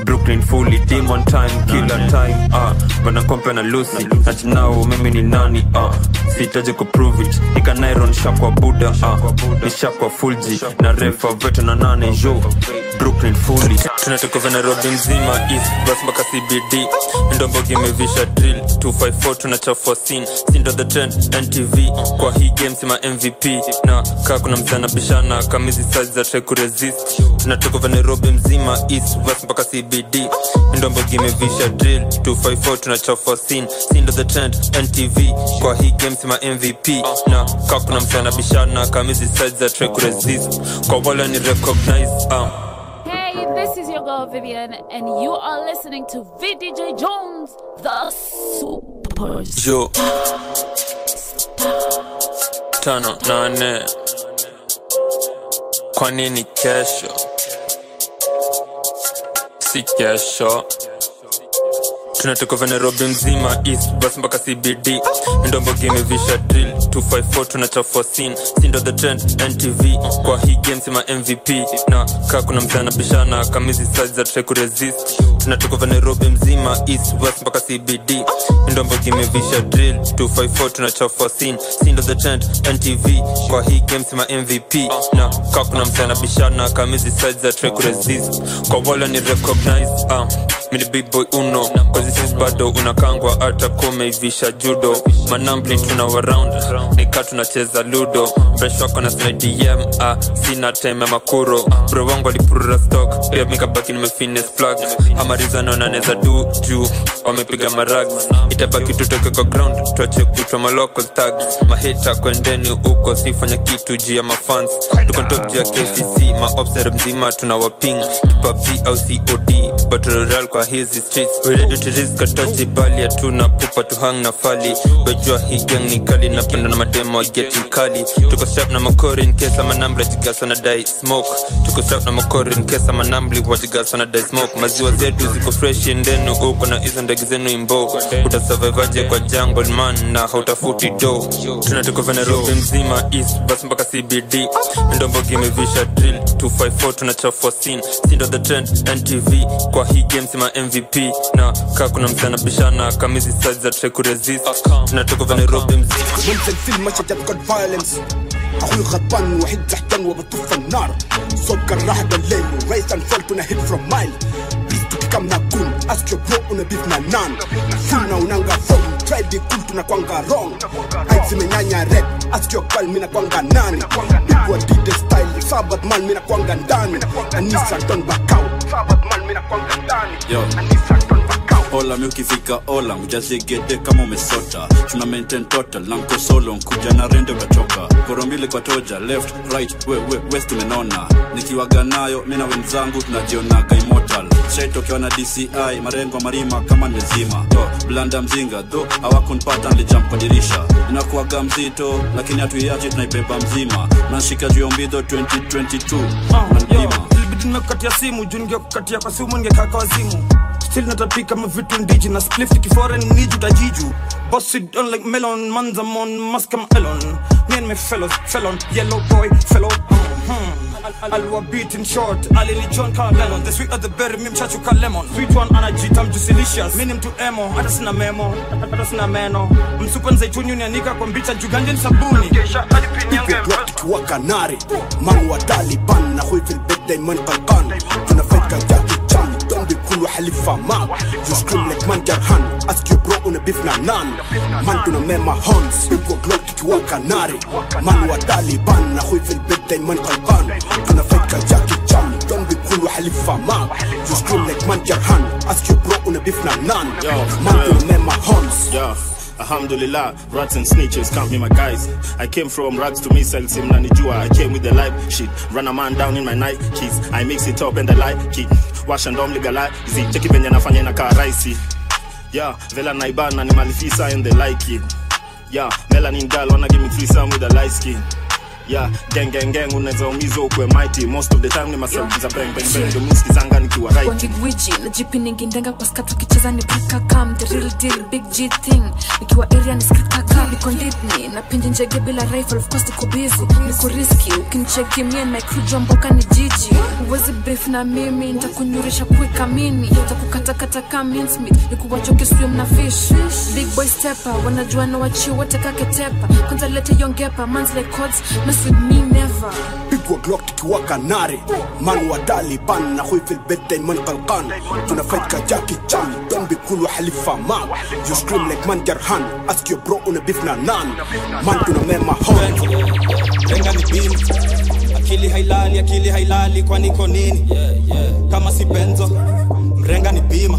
Brooklyn fully team on time killer time ah bana kompe na Lucy ati now mimi ni nani ah sitaje ku prove it nika Nairon shakwa Buddha ah ni shakwa Fulji na refa veto na nane jo Brooklyn fully tunatoka vana Nairobi mzima east bus mpaka C B D ndombo gimevisha drill two five four tunachafua scene sindo the trend N T V kwa hii game sima M V P na kaa kuna msana bishana kamizi size za try ku resist tunatoka vana Nairobi mzima east bus mpaka C B D ndombo gimevisha drill two five four tunachafua scene sindo the trend N T V kwa hii game sima M V P na kaa kuna msana bishana kamizi size za try ku resist kwa wala ni recognize um Hey, this is your girl Vivian, and you are listening to V D J Jones, the Superstar. Yo. Tano nane. Kwa nini kesho? Si kesho. Tunatoka vana Nairobi mzima east bus mpaka C B D ndombo gimevisha drill two five four tunachafua scene sindo the trend N T V kwa hii game sima M V P na kaa kuna msana bishana kamizi size za try ku resist tunatoka vana Nairobi mzima east bus mpaka C B D ndombo gimevisha drill two five four tunachafua scene sindo the trend N T V kwa hii game sima M V P na kaa kuna msana bishana kamizi size za try ku resist kwa wala ni recognize ah mini big boy uno cause this is bado unakangwa ata kome ivisha judo manambli tuna around nika tunacheza ludo fresh wako na slide D M ah sina time ya makuro bro wangu alipurura stock pia mikabaki nimefines plug amarizano na neza du juu wamepiga marags itabaki tutoke kwa ground tuache kutwa malocal tags mahita kwendeni uko sifanya kitu juu ya mafans tuko top juu ya K C C maobser mzima tunawaping kipa V au C O D battle royale kwa hizi streets we ready to risk katoji bali hatuna pupa tu hang na fali wejua hii gang ni kali napenda na mademo wa getting kali tuko sharp na makori in case ama nambla jigasa na die smoke tuko sharp na makori in case ama nambli wajigasa na die smoke maziwa zetu ziko fresh ndenu uko na hizo ndege zenu imbo utasurvivaje kwa jungle man na hautafuti do tunatoka vana Nairobi mzima east bus mpaka C B D ndombo gimevisha drill two five four tunachafua scene sindo the trend N T V kwa hii game sima M V P na kaa kuna msana bishana kamizi size za try ku resist tunatoka vana Nairobi mzima ممثل فيلم مشهد قد فايلنس اخوي غضبان وحيد تحتن وبطف النار صوت كالراحة الليل raise and fall tuna hit from mile beast tukikamna kun ask your bro una beef na nan funa unanga phone try the cool tunakwanga wrong heights imenyanya red ask your girl mina kwanga nani people did the style sabat man mina kwanga ndani anisa don't back out sabat man mina kwanga ndani anisa don't back out Ola miukifika ola mjazie gede kama umesota tuna maintain total na mko solo nkuja na rende utachoka korombile kwa toja left right we, we, west menona nikiwaga nayo mina wenzangu tunajionaga immortal straight ukiwa na D C I marengo marima kama nezima to blanda mzinga do hawakunipata nilijump kwa dirisha inakuwaga mzito lakini hatuiache tunaibeba mzima nashika juu ya mbido twenty twenty-two na mlima ilibidi nimekukatia simu juu ningekukatia kwa simu ningekaka wazimu still natapika mavitu ndiji na spliff kiforeign niju tajiju boss it on like melon manza mon maskam elon me and my fellows felon yellow boy fellow hmm. Alwa beat in short alili John Carlon the sweet of the berry mim chachu ka lemon sweet one anajitam just delicious minim to emo hata sina memo hata sina meno msupa nzaituni unianika kwa mbicha juganje sabuni kesha alipini yange tuwa kanari man wa Taliban na hui fil bidday man qalqan tuna fight ka Jackie Chan don't be cool halifa ma you scream like man jarhan ask your bro una beef na nan man tuna mema horns people glock tuwa kanari man wa Taliban na hui fil bidday man qalqan tuna fight ka Jackie Chan don't be cool halifa ma you scream like man jarhan ask your bro una beef na nan man tuna mema horns yeah. Alhamdulillah, rats and snitches can't be my guys. I came from rags to missiles, Simnanijua. I came with the live shit. Run a man down in my Nikes. I mix it up and I like it. Wash and dom legalize. Check it when you're nafanya na karaisi. Yeah, vela naibana ni malifisa and they like it. Yeah, melanin girl wanna give me threesome with a light skin. Yeah, gang gang gang unaweza umizwa ukwe mighty. Most of the time ni myself za bang bang bang. Ndio msikizanga nikiwa right. Wangi gwiji na jipi ningi ndenga kwa skatu kicheza ni paka cam. The real deal, big G thing. Nikiwa area ni skrit kaka. Niko nditni na pinji njege bila rifle. Of course niko busy, niko risky. Ukinicheki me and my crew jomboka ni jiji. Uwezi beef na mimi, nitakunyurisha kuweka mini. Nitakukata kata kama mincemeat, nikuwachoke swim na fish. Big boy stepper, wanajua na wachi wote kake tepa. Kwanza lete yongepa, man's like cods, mess with me never. Pigwa Glock tukiwaka nare, man wa Taliban na hui fil bedda man qalqan. Tuna fight ka Jackie Chan, don't be cool wa halifa man. You scream like man Jarhan, ask your bro una beef na nan. Man tuna mema hon. Renga ni beam, akili hailali, akili hailali kwa niko nini? Kama si benzo, mrenga ni bima.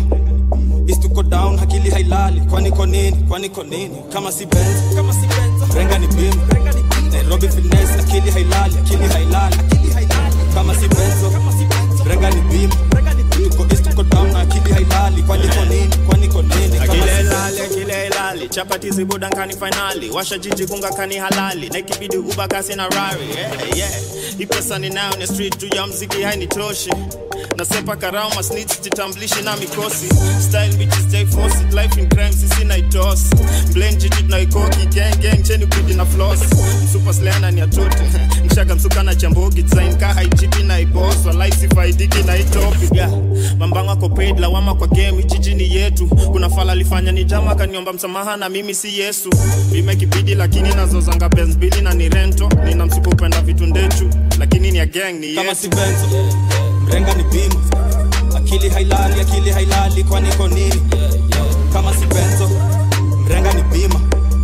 Is to go down, akili hailali kwa niko nini? Kwa niko nini? Kama si benzo, kama si benzo, mrenga ni bima. Nairobi finesse, akili hailali, akili hailali, akili hailali. Kama si benzo, kama si benzo, mrenga ni bima. Tuko is to go down, akili hailali kwa niko nini? Kwa niko nini? Akili hailali, akili hailali. Chapati zibuda nkani finali. Washa jiji kunga kani halali. Na ikibidi uba kasi na rari. Yeah, yeah. Ipesa ni now ni street juu ya mziki hainitoshi. Nasepa karama snitch titamblishi na mikosi. Style bitches jay force it. Life in crime sisi na itos. Blame jijit na ikoki. Gang gang cheni kudi na floss. Super slayana ni atote. Mshaka msuka na chambogi. Design ka haijipi na iboss. Walai sifaidiki na itopi. Yeah. Mambanga ko paid lawama kwa game. Jiji ni yetu. Kuna fala lifanya ni jama kaniomba msamaha na mimi si Yesu. Bime kibidi lakini nazo zanga Benz bili na ni rento. Nina msuko upenda vitu ndechu. Lakini ni ya gang ni yetu. Kama si benzo, mrenga ni bima. Akili hailali, akili hailali kwa niko nini? Kama si benzo, mrenga ni bima.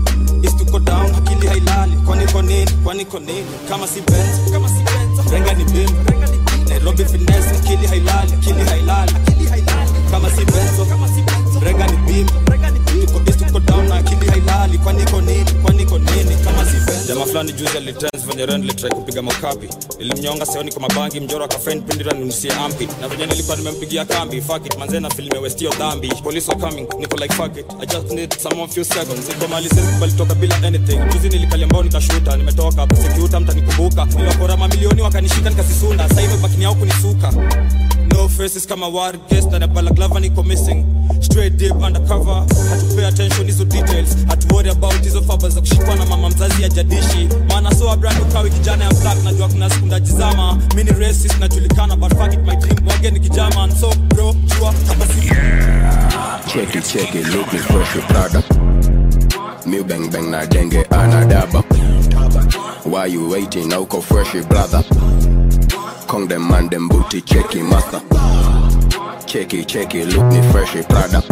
Is to go down, akili hailali kwa niko nini? Kwa niko nini? Kama si benzo, kama si benzo, mrenga ni bima. Nairobi finesse, akili hailali, akili hailali, akili hailali. Kama si benzo, kama si benzo, mrenga ni bima. Tuko is to go down, akili hailali kwa niko nini? Kwa niko nini? Kama si benzo. Jamaa fulani juzi alitense venye Renly try kupiga mokapi. Ilimnyonga seoni kwa mabangi mjoro akafriend pindira nunisie ampi. Na venye nilikuwa nimempigia kambi, fuck it manze na filme westio dhambi. Police are coming, niko like fuck it. I just need someone few seconds. Niko mali sense kubali toka bila anything. Juzi nilikalia mbao nikashuta, nimetoka prosecutor mtanikumbuka. Nilokora mamilioni wakanishika nikasisunda. Sasa hivi baki ni au kunisuka. No faces kama war guest na balaklava niko missing. Straight deep undercover. Had to pay attention hizo details. Had to worry about hizo fabas za kushikwa na mama mzazi ya jadishi. Maana so brand new kawi kijana ya black najua kuna siku ndajizama. Mini racist najulikana but fuck it my dream wage ni kijama. And so bro jua kama si check it check it look me fresh with Prada. Me bang bang na denge anadaba. Why you waiting now uko fresh brother. Kong them man them booty check it master. Check it check it look me fresh with Prada.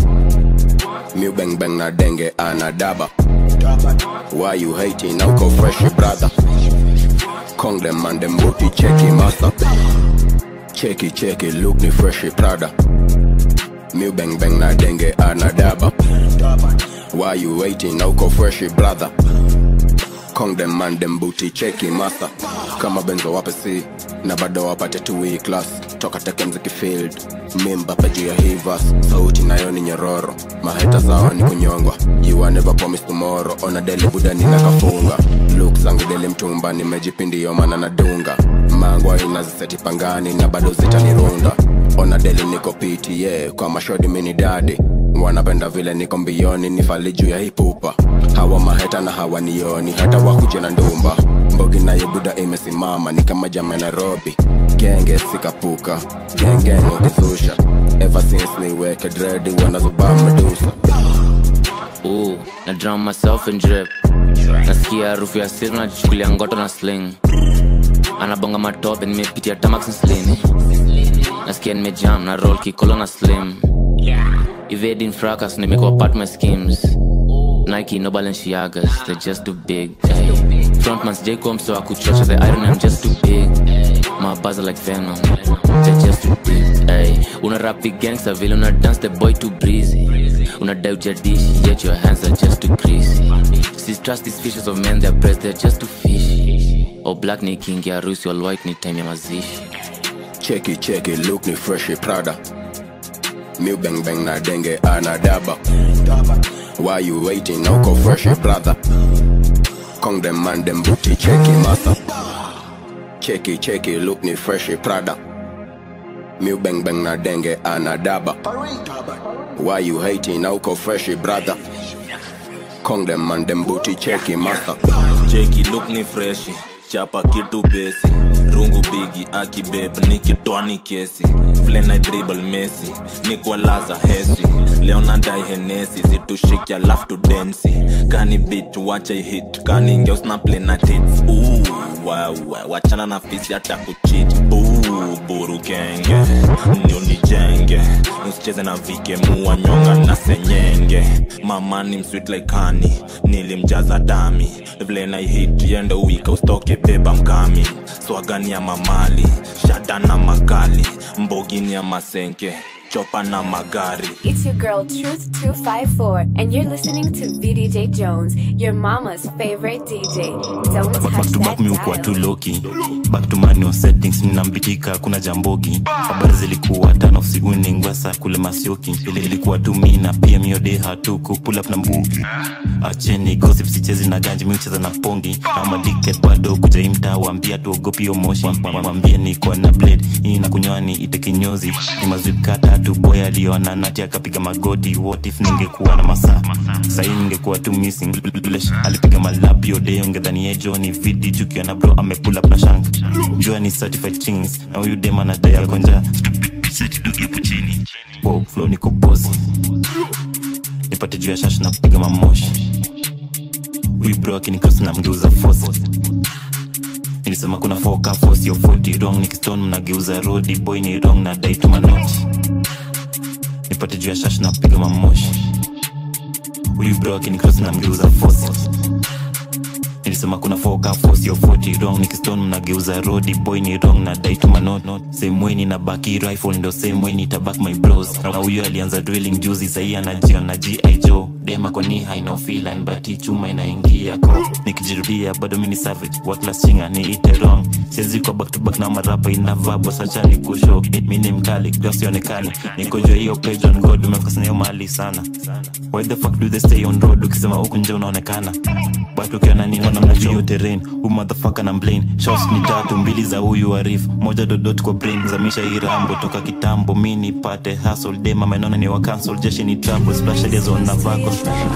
Me bang bang na denge anadaba. Why you hating now uko fresh brother. Kong them man them booty check it master. Check it check it look me fresh with Prada. Me bang bang na denge anadaba. Why you waiting now uko fresh brother. Kong them man them booty check it master. Kama benzo wape si na bado wapate two week class. Toka teke mziki field mimba peji ya hivas. Sauti nayo ni nyororo. Maheta sawa ni kunyongwa. You are never promised tomorrow. Ona deli buda nina kafunga. Look zangu deli mtumba nimejipindi yo mana na dunga. Mangwa inaziseti pangani na bado zita nirunda. Ona deli niko P T A kwa mashodi mini daddy. Wanapenda vile niko mbioni nifali juu ya hipupa. Hawa maheta na hawa nioni hata wakuje na ndumba. Mbogi na yebuda imesimama ni kama jama Nairobi. Genge sikapuka, genge ngokizusha. Ever since niweke dreadi wanazuba medusa. Ooh, na drown myself in drip. Nasikia harufu ya siri najichukulia ngoto na sling. Anabonga matope nimepitia tamax na slini. Nasikia nimejam na roll kikolo na slim. Evading fracas nimekuwa part my schemes. Nike, no Balenciagas, they're just too big. Ay. Frontman's J come so I could church the iron, I'm just too big. My buzz are like Venom, they're just too big. Ay. Una rap big gangsta, vil una dance the boy too breezy. Una doubt your dish, yet your hands are just too greasy. See, trust these fishes of men, their breasts, they're just too fishy. Oh black ni king ya Rusi, all white ni time ya mazishi. Check it, check it, look ni fresh Prada. Me bang bang na denge anadaba. Why you waiting now go fresh brother. Kong them man them booty checky massa. Checky checky look ni fresh Prada. Mew bang bang na denge anadaba. Why you hating auko fresh brother? Kong them man them booty checky massa. Checky look ni fresh. Chapa kitu besi. Rungu bigi aki babe nikitoa ni kesi. Flena dribble Messi Nikwa laza hesi Leo nadai Hennessy Zitushiki I love to dance. Kani beat wacha hit Kani ingeus na play na tits. Ooh wow wow wachana na fisi hata kucheat. Ooh buru genge Nyo ni jenge Usicheze na vike muwa nyonga na senyenge. Mama ni msweet like honey Nilimjaza dami Vile na hit yende wika ustoke beba mkami. Swagani ya mamali Shada na makali Mbogini ya masenke Chopa na magari. It's your girl Truth two five four and you're listening to V D J Jones, your mama's favorite D J. Don't touch back to back that mi ukuwa too low-key. Back to manual settings ninambitika kuna jambogi. Habari zilikuwa tano usiku ningwasa kule masioki. Ile ilikuwa tu mimi na P M yode hatuku pull up na mbugi. Acheni gossip sichezi na ganji mi ucheza na pongi. I'm addicted bado kuja imta wambia tuogopi yo moshi. Wambia niko na blade hii na kunywani ite kinyozi. Ni mazwip kata tu boy aliona nati akapiga magoti. What if ningekuwa na masaa sahi ningekuwa tu missing. Alipiga malab yode ungedhani yejo ni vidi jukia na bro ame pull up na shank. Jua ni certified chings na huyu dema na daya konja. Seti dugi hapo chini. Wow flow niko bossy. Nipate juu ya shash na kupiga mamoshi. Huyu bro akinikosa na mgeuza force. Nilisema kuna four ka force yo forty wrong nikistone mnageuza road boy ni wrong na dai tu manoti. Nipate juu ya shash na kupiga mamoshi. Huyu bro akinikosa na mgeuza force. Nilisema kuna four ka force yo forty wrong nikistone mnageuza road boy ni wrong na dai tu manoti. Same way nina baki rifle ndo same way nita back my bros. Na huyu alianza drilling juzi sahi anajia na G I Joe. Dema kwa ni high no feeling but chuma inaingia ko. Nikijirudia bado mini savage what last chinga ni ite wrong. Siezi kwa back to back na marapa ina vabo sacha ni kusho. Mimi ni mkali just yonekani. Niko jua hiyo page on God umefokasa nayo mahali sana. Why the fuck do they stay on road ukisema huku nje unaonekana. But ukiona ni wana mnajua terrain. Who motherfucker na blame. Shots ni tatu mbili za huyu Arif. Moja dodot kwa brain zamisha irambo toka kitambo mini pate hustle dema menona ni wa cancel jeshi ni trouble splash ideas on navako.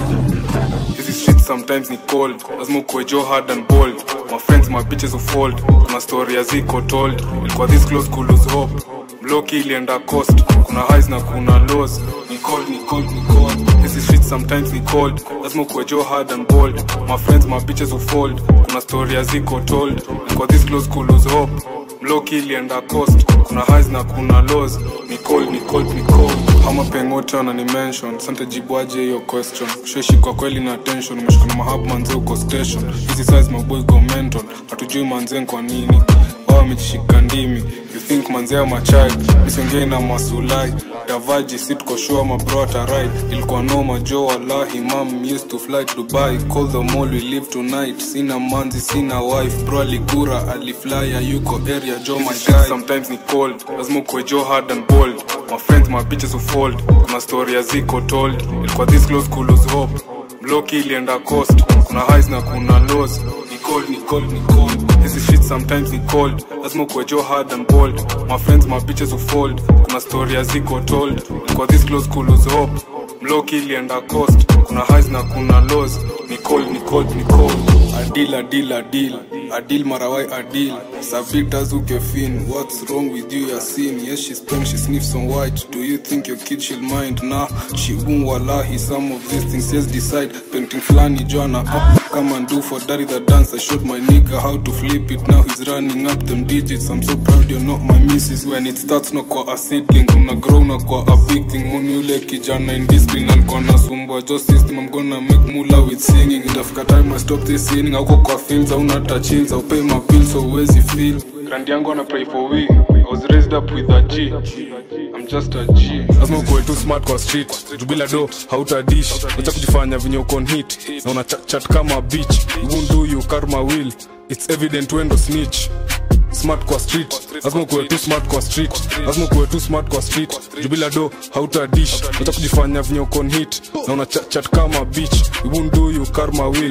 This shit sometimes ni cold. Lazima ukwe Joe hard and bold. My friends, my bitches who fold. Kuna story ya ziko told. Ilikuwa this close could lose hope. Bloki ilienda coast. Kuna highs na kuna lows. Ni cold, ni cold, ni cold. This shit sometimes ni cold. Lazima ukwe Joe hard and bold. My friends, my bitches who fold. Kuna story ya ziko told. Ilikuwa this close could lose hope. Bloki ilienda coast. Kuna highs na kuna lows. Ni cold, ni cold, ni cold. Hama pengota na ni mention. Sante jibuaje hiyo question. Kusheshi kwa kweli na attention. Umeshikana mahab manze uko station. Hizi size maboy go mental. Hatujui manze kwa nini. Wawa mechishika ndimi. You think manze ya machild. Misongei na masulai. Davaji sit kwa show ma bro at a ride. Ilikuwa noma Joe wallahi mom used to fly to Dubai. Call the mall we live tonight. Sina manzi sina wife. Bro aligura alifly ayuko area Joe my guy. Sometimes ni cold. Lazima ukwe Joe hard and bold. My friends my bitches who fold. Kuna story ya ziko told. Ilikuwa this close could lose hope. Bloki ilienda coast. Kuna highs na kuna lows. Ni cold, ni cold, ni cold. This shit sometimes ni cold. Lazima ukwe Joe hard and bold. My friends my bitches who fold. Kuna story ya ziko told. Ilikuwa this close could lose hope. Bloki ilienda coast. Kuna highs na kuna lows. Ni cold, ni cold, ni cold. Adil, adil, adil. Adil marawai adil. Sabita zukefin. What's wrong with you Yasin? Yes she's pink, she sniffs on white. Do you think your kid she'll mind? Nah, she won't wallahi. Some of these things yes decide. Painting flani Joanna up. Come and do for daddy the dance. I showed my nigga how to flip it. Now he's running up them digits. I'm so proud you're not my missus. When it starts no kwa a seedling. Una grow na kwa a big thing. Moni ule kijana indiscipline. Alkwa na sumbwa just system. I'm gonna make moolah with singing. Itafika time I stop this singing. Auko kwa films, hauna touchings. I'll pay my bills so where's you feel? Grand yangu wanna pray for we. I was raised up with a G. I'm just a G. Lazima ukwe too smart kwa street. Jubila do, hauta dish. Wacha kujifanya vinyo ukon hit. Na una chat, chat kama bitch. You won't do you karma will. It's evident when do snitch. Smart kwa street. Lazima ukwe too smart kwa street. Lazima ukwe too smart kwa street. Jubila do, hauta dish. Wacha kujifanya vinyo ukon hit. Na una chat, chat kama bitch. You won't do you karma will.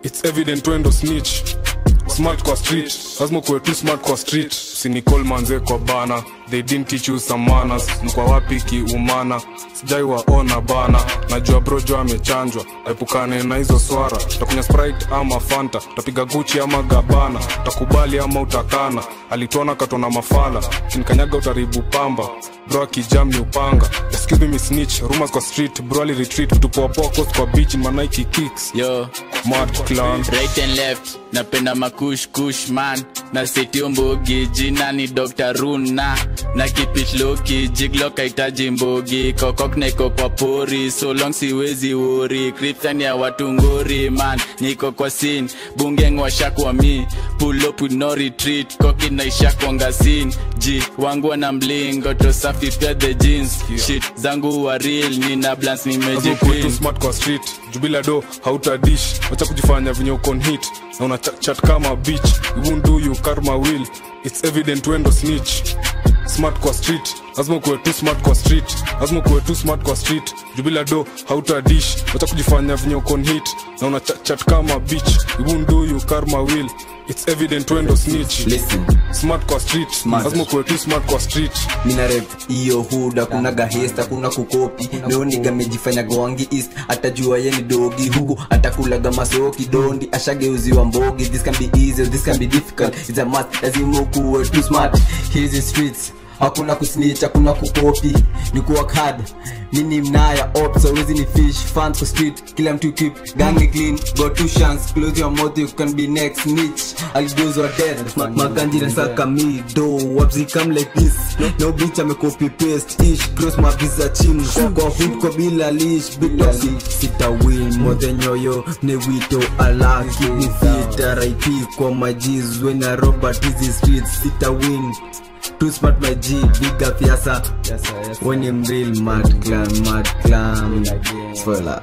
It's evident wendo snitch. Smart kwa street, lazima kuwe tu smart kwa street. Sini call manze kwa bana, they didn't teach you some manners. Mkwa wapi kiumana, sijai waona bana. Najua bro jo amechanjwa, epukane na hizo swara. Takunya Sprite ama Fanta, tapiga Gucci ama Gabbana. Takubali ama utakana, alituona katona mafala. Chinikanyaga utaribu pamba, bro akijam ni upanga. Excuse me snitch, rumors kwa street, bro ali retreat. Tupoa poa coast kwa beach in my Nike kicks. Yo, Mad Clan, right and left, napenda makush kush man. Na seti umbogi, jina ni Doctor Runa. Na keep it low key, jiglo kaitaji mbogi. Kokok neko kwa pori, so long siwezi worry. Krypton ya watu ngori man, niko kwa scene. Bungeng wa shakwa mi, pull up with no retreat. Koki na ishakwa nga scene. G, wangu wana mlingo, to safi pia the jeans. Shit, zangu wa real, nina blans ni magic queen. Smart kwa street, jubila do, hauta dish. Wacha kujifanya vinyo kon hit, na una chat, chat kama bitch. You won't do you karma will. It's evident wendo snitch. Smart kwa street, lazima kuwe tu smart kwa street. Lazima kuwe tu smart kwa street, jubila do, hauta dish. Wacha kujifanya vinyo kon hit, na una chat, chat kama bitch. You won't do you karma will. It's evident wendo snitch. Listen, smart kwa street, lazima kuwe tu smart kwa street. Mina rap iyo huda, kuna gahesta, kuna kukopi. Leo niga mejifanya goangi east, atajua ye ni dogi. Huku atakulaga masoki dondi, ashageuzi wa mbogi. This can be easy, this can be difficult. It's a must, lazima kuwe tu smart. Here's the streets, hakuna kusnitch, hakuna kukopi. Ni kuwork hard, nini mnaya ops, always ni fish. Fans for street, kila mtu keep gang clean. Got two chance, close your mouth, you can be next snitch. I'll go or death, makanji na saka me do. Wapsi come like this, no bitch ame copy paste ish. Cross my visa chin, kwa hood kwa bila leash. Big sita win, more than yoyo, ne wito ala. Keep me fit, R I P kwa majiz. When I rob at these streets, sita win. Too smart my G, big up yasa. When I'm real mad clan, mad clan. Spoiler.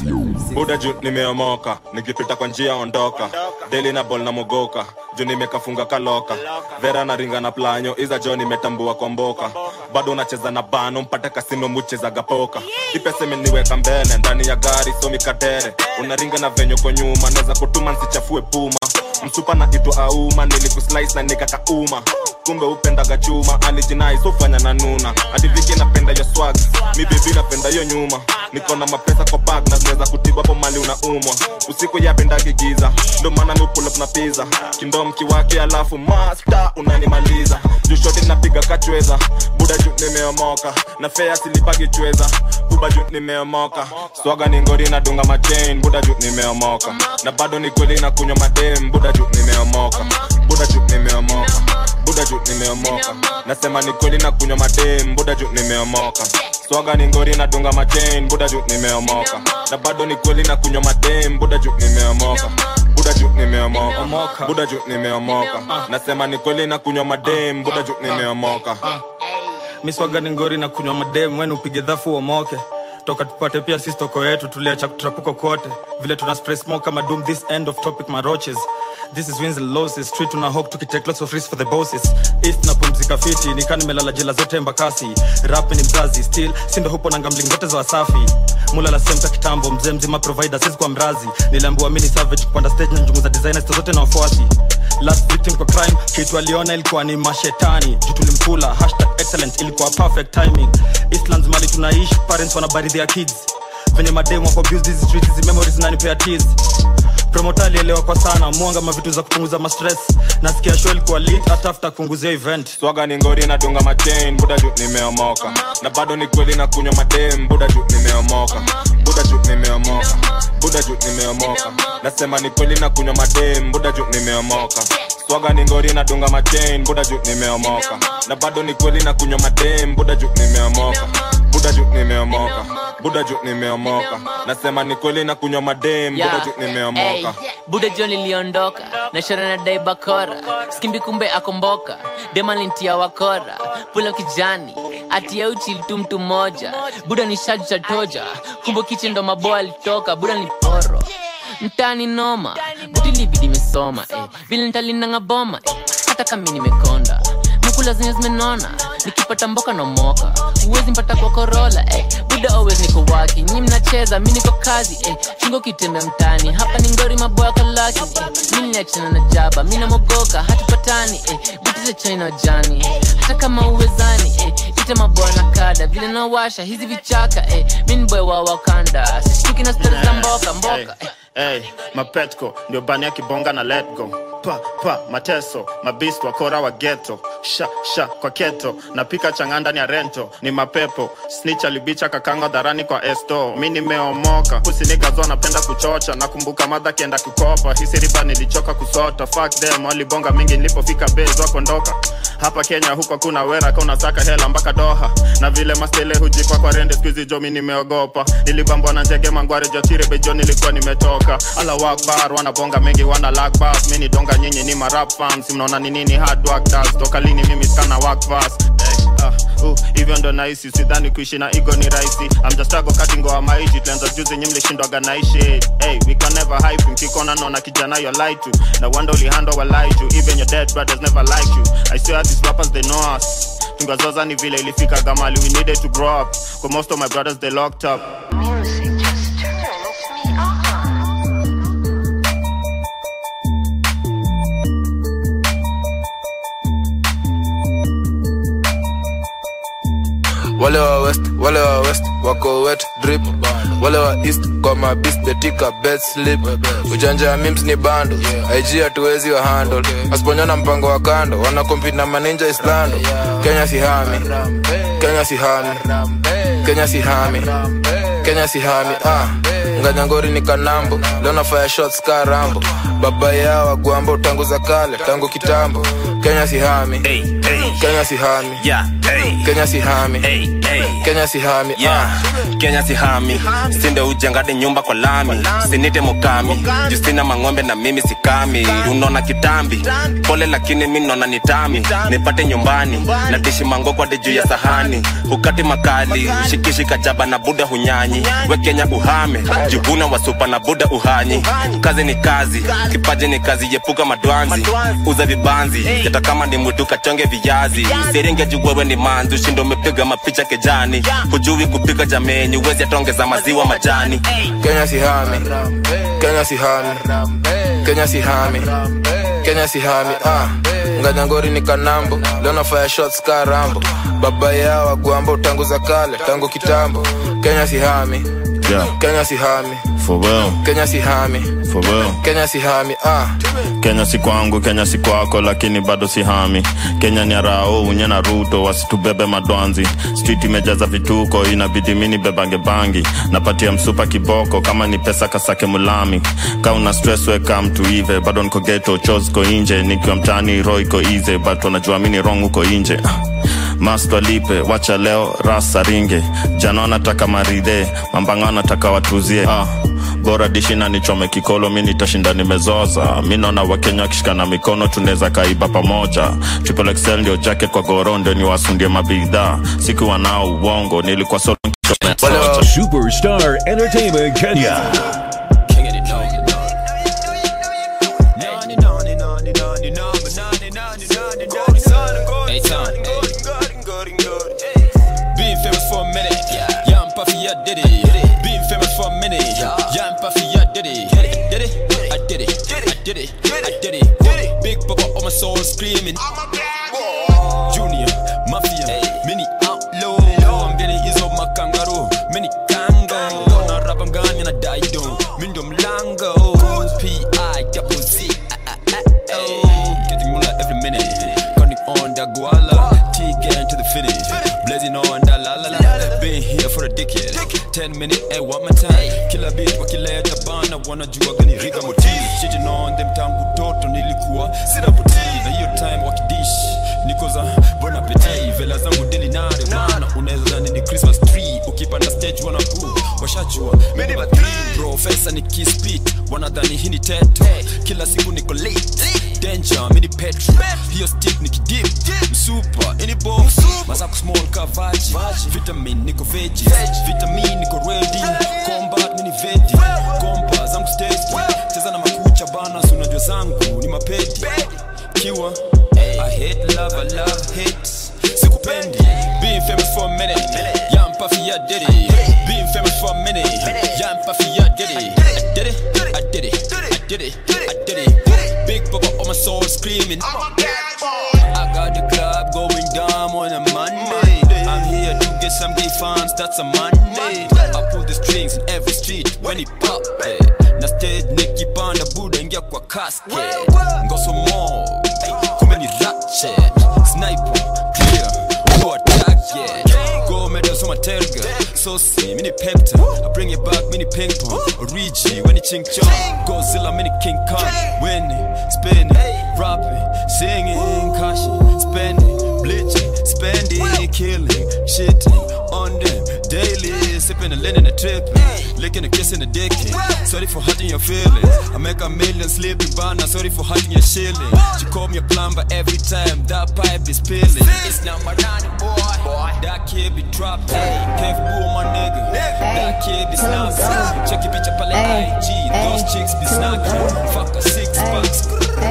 Buda juu nimeomoka, nikipita kwa njia ondoka. Daily na ball na mogoka, juu nimekafunga kaloka. Vera na ringa na planyo, iza jo nimetambua kwa mboka. Bado unacheza na bano, mpata kasino mucheza gapoka. Ipese meniweka mbele, ndani ya gari so mikadere. Unaringa na venyo kwa nyuma, neza kutuma nsichafue puma. Msupa na itu auma, nilikuslice na nikakauma. Kumbe upendaga chuma, alijinai sofanya na nuna. Adiviki napenda yo swag, mi baby napenda yo nyuma. Niko na mapesa kwa bag, na zineza kutibu hapo mali unaumwa. Usiku ya pendagi giza, ndo maana mi pull up na pizza. Kindom kiwake alafu master, unanimaliza. Juu shoti napiga kachweza, buda juu nimeomoka. Na fea silipagi chweza, buba juu nimeomoka. Swaga ni ngori na dunga machain, buda juu nimeomoka. Na bado ni kweli na kunywa madem, buda juu nimeomoka. Buda juu nimeomoka, buda juu nimeomoka. Nasema ni kweli na kunywa madem, buda juu nimeomoka. Swaga ni ngori na dunga machain, buda juu nimeomoka. Na bado ni kweli na kunywa madem, buda juu nimeomoka. Buda juu nimeomoka, buda juu nimeomoka. Nasema ni kweli na kunywa madem, buda juu nimeomoka. Miswaga ni ngori na kunywa madem, wenu upige dhafu uomoke. Toka tupate pia sisi toko yetu, tuliacha kuturapuko kote. Vile tuna spray smoke kama doom, this end of topic maroches. This is wins and losses, street tuna hope tukitake lots of risks for the bosses. East na pumzika fiti, nika nimelala jela zote mbakasi. Rap ni mzazi, still, sindo hupo na gambling zote za wasafi. Mula la semta kitambo, mzee mzima provider, sisi kwa mrazi. Nilambuwa mini savage, kupanda stage na njungu za designers, zote na wafuasi. Last victim kwa crime, kitu aliona ilikuwa ni mashetani. Juu tulimkula, hashtag excellent, ilikuwa perfect timing. Eastlands mali tunaishi, parents wanabari their kids. Venye mademu wako abuse these streets, hizi memories zinanipea tears. Promotali elewa kwa sana, muanga mavitu za kupunguza ma stress. Nasikia show ilikuwa lit, hata after kunguzia event. Swaga ni ngori na dunga machain, buda juu nimeomoka. Na bado ni kweli na kunywa madem, buda juu nimeomoka. Buda juu nimeomoka, buda juu nimeomoka. Nasema ni kweli na kunywa madem, buda juu nimeomoka. Swaga ni ngori na dunga machain, buda juu nimeomoka. Na bado ni kweli na kunywa madem, buda juu nimeomoka. Buda juu nimeomoka, buda juu nimeomoka. Nasema ni kweli na kunywa madem, buda juu nimeomoka. Buda juu niliondoka, na shara na dai bakora. Skimbi kumbe akomboka, dema lintia wakora. Pula kijani, ati ya uchi tu mtu moja. Buda ni shaju cha toja, kumbo kiche ndo maboa alitoka. Buda ni poro, mtani noma. Buti libidi mesoma, eh. Vile nitalina nga boma, eh. Hata kami nimekonda, mukula zenye zimenona. nikipata mboka na moka uwezi mpata kwa Corolla eh. Buda always niko waki nyi mnacheza mimi niko kazi eh. Chingo kitembe mtani hapa ni ngori maboya kalaki eh. Mimi niachana na jaba mimi na mogoka hatupatani eh. Biti za China jani hata kama uwezani eh. Ite maboya na kada vile na washa hizi vichaka eh. Mimi boy wa Wakanda sisi na stars za mboka mboka eh. Hey, mapetko ndio bani ya kibonga na let go. Pa pa mateso mabist wakora wa ghetto. Sha sha kwa keto napika changanda ni rento ni mapepo snitch alibicha kakanga dharani kwa esto. Mimi nimeomoka kusiniga zona napenda kuchocha nakumbuka madha kienda kukopa hisi riba nilichoka kusota fuck them walibonga mingi nilipofika base wako ndoka. Hapa Kenya huko kuna wera kwa unataka hela mpaka Doha na vile mastele hujikwa kwa rende squeeze jo mimi nimeogopa nilibambwa na njege mangware jotire bejo nilikuwa nimetoka ala walk bar wanabonga mengi wana lag bars mimi donga nyinyi ni ma rap fans mnaona ni nini hard work does toka lini mimi skana work fast hey, uh, uh, even ndo nice sidhani kuishi na ego ni rahisi I'm just struggle cutting go maiji tuanza juzi nyimle shindwa na shit hey we can never hype mkikona naona kijana you lie to na wanda uli handle wa lie to even your dead brothers never like you I swear these rappers they know us tungazoza ni vile ilifika gamali we needed to grow up for most of my brothers they locked up music just turns me on. Wale wa west, wale wa west, wako wet drip. Wale wa east, kwa mabist, betika bed slip. Ujanja ya memes ni bando, I G hatuwezi wa handle. Asiponyana mpango wa kando, wana compete na maninja Islando. Kenya si hami, Kenya si hami, Kenya si hami, Kenya si hami, ah. Nganyangori ni kanambo, leo na fire shots ka Rambo. Baba yao wa guambo, tangu za kale, tangu kitambo. Kenya si hami, hey, hey. Kenya si hami, yeah, hey. Kenya si hami, hey, hey. Kenya si hami, yeah. ah. Kenya si hami, sinde ujengade nyumba kwa lami. Sinite mukami, justina mangombe na mimi sikami. Unona kitambi, pole lakini mimi nona nitami. Nipate nyumbani, na dishi mango kwa deju ya sahani. Ukati makali, shikishi kajaba na buda hunyanyi. We Kenya uhame, jibuna wasupa na buda uhanyi. Kazi ni kazi, kipaji ni kazi yepuka madwanzi. Uza vibanzi, yata kama ni mwitu kachonge viyazi. Serenge juwewe ni manzu, shindo mepiga mapicha kejani. Hujui kupika jameni, uwezi atongeza maziwa majani. Kenya si hami, Kenya si hami, Kenya si hami, Kenya si hami, ah. Nganyangori ni kanambo, leo na fire shots ka Rambo. Baba yao wa guambo, tangu za kale, tangu kitambo. Kenya si hami, yeah. Kenya si hami, for real. Kenya si hami, for real. Kenya si hami, ah. Kenya si kwangu, Kenya si kwako, lakini bado si hami. Kenya ni arao, unye na Ruto, wasitubebe madwanzi. Street imejaza vituko, inabidi mini bebange bangi. Napatia msupa kiboko, kama ni pesa kasake mulami. Ka una stress we come to Eve, bado niko ghetto, chose ko inje. Nikiwa mtani, roi ko easy, but wanajua mini wrong uko inje. Master lipe, wacha leo, rasa ringe. Jano nataka maride, mambanga nataka watuzie. Ah, bora dishi na nichome kikolo, mini nitashinda nimezoza. Mino na wakenya kishika na mikono, tuneza kaiba pamoja. Triple X L ndio jacket kwa gorondo, ni wasundie mabidha. Siku wanao uongo, nilikuwa solo nkichome. Superstar Entertainment Kenya. Did it, being famous for a minute. Young Puffy, I did it, did it, I did it, I did it, I did it. Big Papa on my soul screaming. Junior, Mafia, mini outlaw. I'm getting ease of my kangaroo, mini kango. Gonna rap, I'm gone and I die down. Mindum Lango, P I double Z. Getting more like every minute. Counting on the guala, T getting to the finish. Blazing on the la la la. Been here for a decade. Ten minutes, eh, one more time. Kila beat, wakileta bana, wanajua gani riga motivi. Shitting on them tangu toto nilikuwa sina puti. Na hiyo time wakidish, nikoza bon appetit. Vela zangu deli nare, mana uneza zani ni Christmas tree. Ukipanda stage wana kuu, washachua mimi ba three. Professor ni kiss beat, wanadhani hii ni teto. Kila siku niko late, danger, mini petro. Hiyo stick nikidip, msupa, any box. Masaku small kavaji, vitamin niko veggies. Vitamin niko ready, combat mini vedi. Kompa zangu steady, cheza na makucha bana. Sunajua zangu ni mapedi. Kiwa, I hate love, I love hate. Sikupendi, yeah, did it. Being famous for a minute. Yeah, I'm puffy, yeah, did it. I did it, I did it, I did it, I did it. Big Papa on my soul screaming. I got the club going down on a Monday. I'm here to get some gay fans, that's a Monday. I pull the strings in every street when he pop it. Na stage Nicky Panda Buddha ingia kwa casket. Go some more, kumeni ratchet. Sniper, clear, go attack, yeah. Go medal so my terga. So see, mini pepta, I bring it back, mini ping pong. Origi, when it ching chong. Godzilla, mini King Kong. Winning, spinning, rapping, singing, caution, spending, bleaching, spending, killing, shitting on them daily. Sipping a linen and tripping, licking a kiss in the dick. Sorry for hurting your feelings. I make a million sleeping, but not sorry for hurting your shilling. She call me a plumber every time that pipe is peeling. It's not my nine boy. That kid be dropping. Can't fool my nigga. That kid be snapping. Check your bitch up on the I G. Those chicks be snacking. Fuck a six bucks.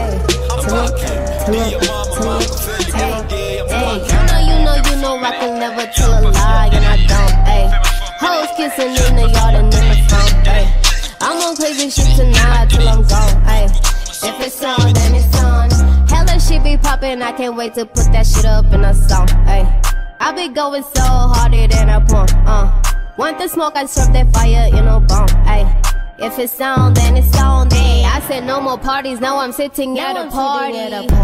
I'm rocking. Me your mama, mama, feel you every day. I'm rocking. You know, you know, you know, I can never tell a lie, and I don't. Ayy, hoes kissing in the yard and in the phone. Ayy, I'm on crazy shit tonight till I'm gone. Ayy, if it's on, then it's on. Hella shit be poppin', I can't wait to put that shit up in a song. Ayy, I be going so harder than a pump. Uh, want the smoke, I serve that fire in a bomb. Ayy, if it's on, then it's on. Ayy, I said no more parties, now I'm sitting at a party.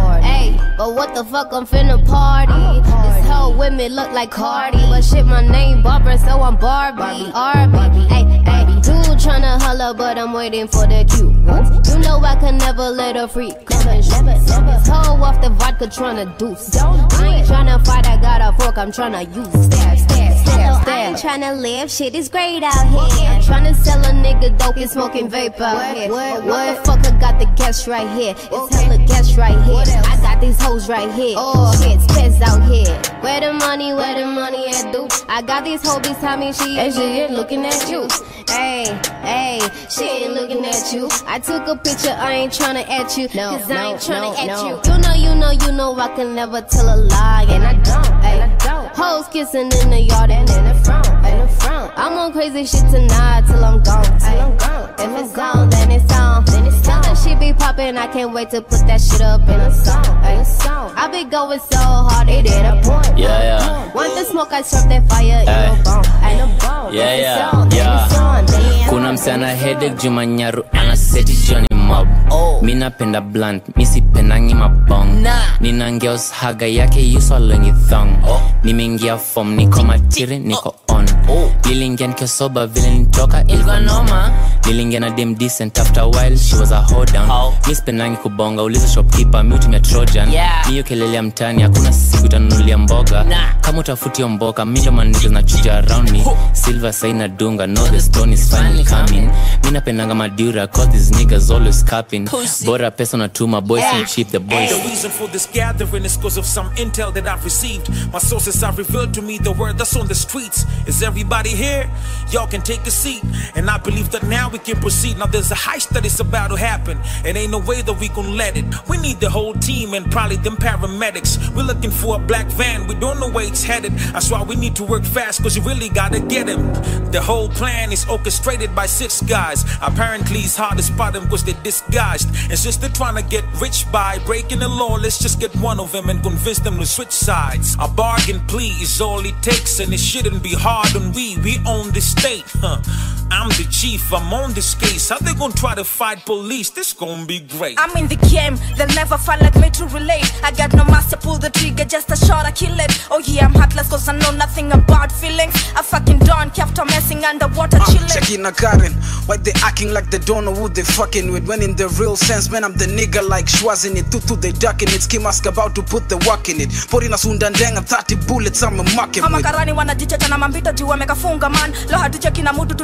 Ayy, but what the fuck, I'm finna party. This whole women look like Cardi, but shit, my name Barbara, so I'm Barbie. Barbie, ayy, ayy, dude tryna holler, but I'm waiting for the cue. You know I can never let her free. This hoe off the vodka tryna deuce. I ain't tryna fight, I got a fork, I'm tryna use. Stare, stare, stare, stare. I ain't tryna live, shit is great out here. I'm tryna sell a nigga dope and smoking vape out here. But what the fuck, I got the gas right here. It's hella gas right here. I got these hoes right here. Oh, shit, spits out here. Where the money, where the money at, dude? I got these hoes beside me, she ain't, she ain't looking at you. Hey, hey, she ain't looking at you. I took a picture, I ain't tryna at you. No, Cause I ain't tryna no, at no. you. You know, you know, you know, I can never tell a lie. And I don't, and I don't. Hoes kissing in the yard and in the front, in the front. I'm on crazy shit tonight till I'm gone, till I'm gone. If it's on, then it's on, then it's on. That shit be poppin', I can't wait to put that shit up in a song, in a song. I be going so hard, it ain't a point. Yeah, yeah. Want the smoke, I serve that fire, ain't no bomb, ain't no bomb. Yeah, yeah, yeah. Kuna msana headache juma nyaru anaseti Johnny Mob. Oh. Mina penda blunt, misi penangi mabong. Nah. Nina ngeos haga yake yuswa lengi thong. Oh. Nimengia form, niko matiri, niko on. Oh. Nilingia niko soba vile nitoka ilikuwa noma. Nilingia na dem decent after a while, she was a hold down. Oh. Miss penangi kubonga, uliza shopkeeper, miuti mea Trojan. Yeah. Niyo kelele mtani, hakuna siku itanunulia mboga. Nah. Kama utafuti mboka, mindo manigos na chuja around me. Oh. Silver saina dunga, know the stone is finally coming. Mina penanga madura, cause these niggas always capping. Bora pesa na tuma, boys ain't cheap, the boys. The reason for this gathering is cause of some intel that I've received. My sources have revealed to me the word that's on the streets. Is everybody here? Y'all can take a seat. And I believe that now we can proceed. Now there's a heist that is about to happen. It ain't no way that we gon' let it. We need the whole team and probably them paramedics. We're looking for a black van, we don't know where it's headed. That's why we need to work fast, cause you really gotta get him. The whole plan is orchestrated by six guys. Apparently it's hard to spot them cause they're disguised. And since they're trying to get rich by breaking the law, let's just get one of them and convince them to switch sides. A bargain plea is all it takes, and it shouldn't be hard on we. We own the state, huh? I'm the chief, I'm on this case. How they gonna try to fight police? This gonna be great. I'm in the game, they'll never find like me to relate. I got no master, pull the trigger, just a shot, I kill it. Oh yeah, I'm heartless cause I know nothing about feelings. I fucking don't after messing underwater uh, chilling. Checking a Karen, why they acting like they don't know who they fucking with? When in the real sense, man, I'm the nigga like Schwarz in it. Tutu they ducking it, Ski Mask about to put the work in it. Pori na sundandenga, thirty bullets, I'm a marking with. Amakarani wanajichecha na mambito jiwa mekafunga man. Loha tuche kina mutu tunenda kuchu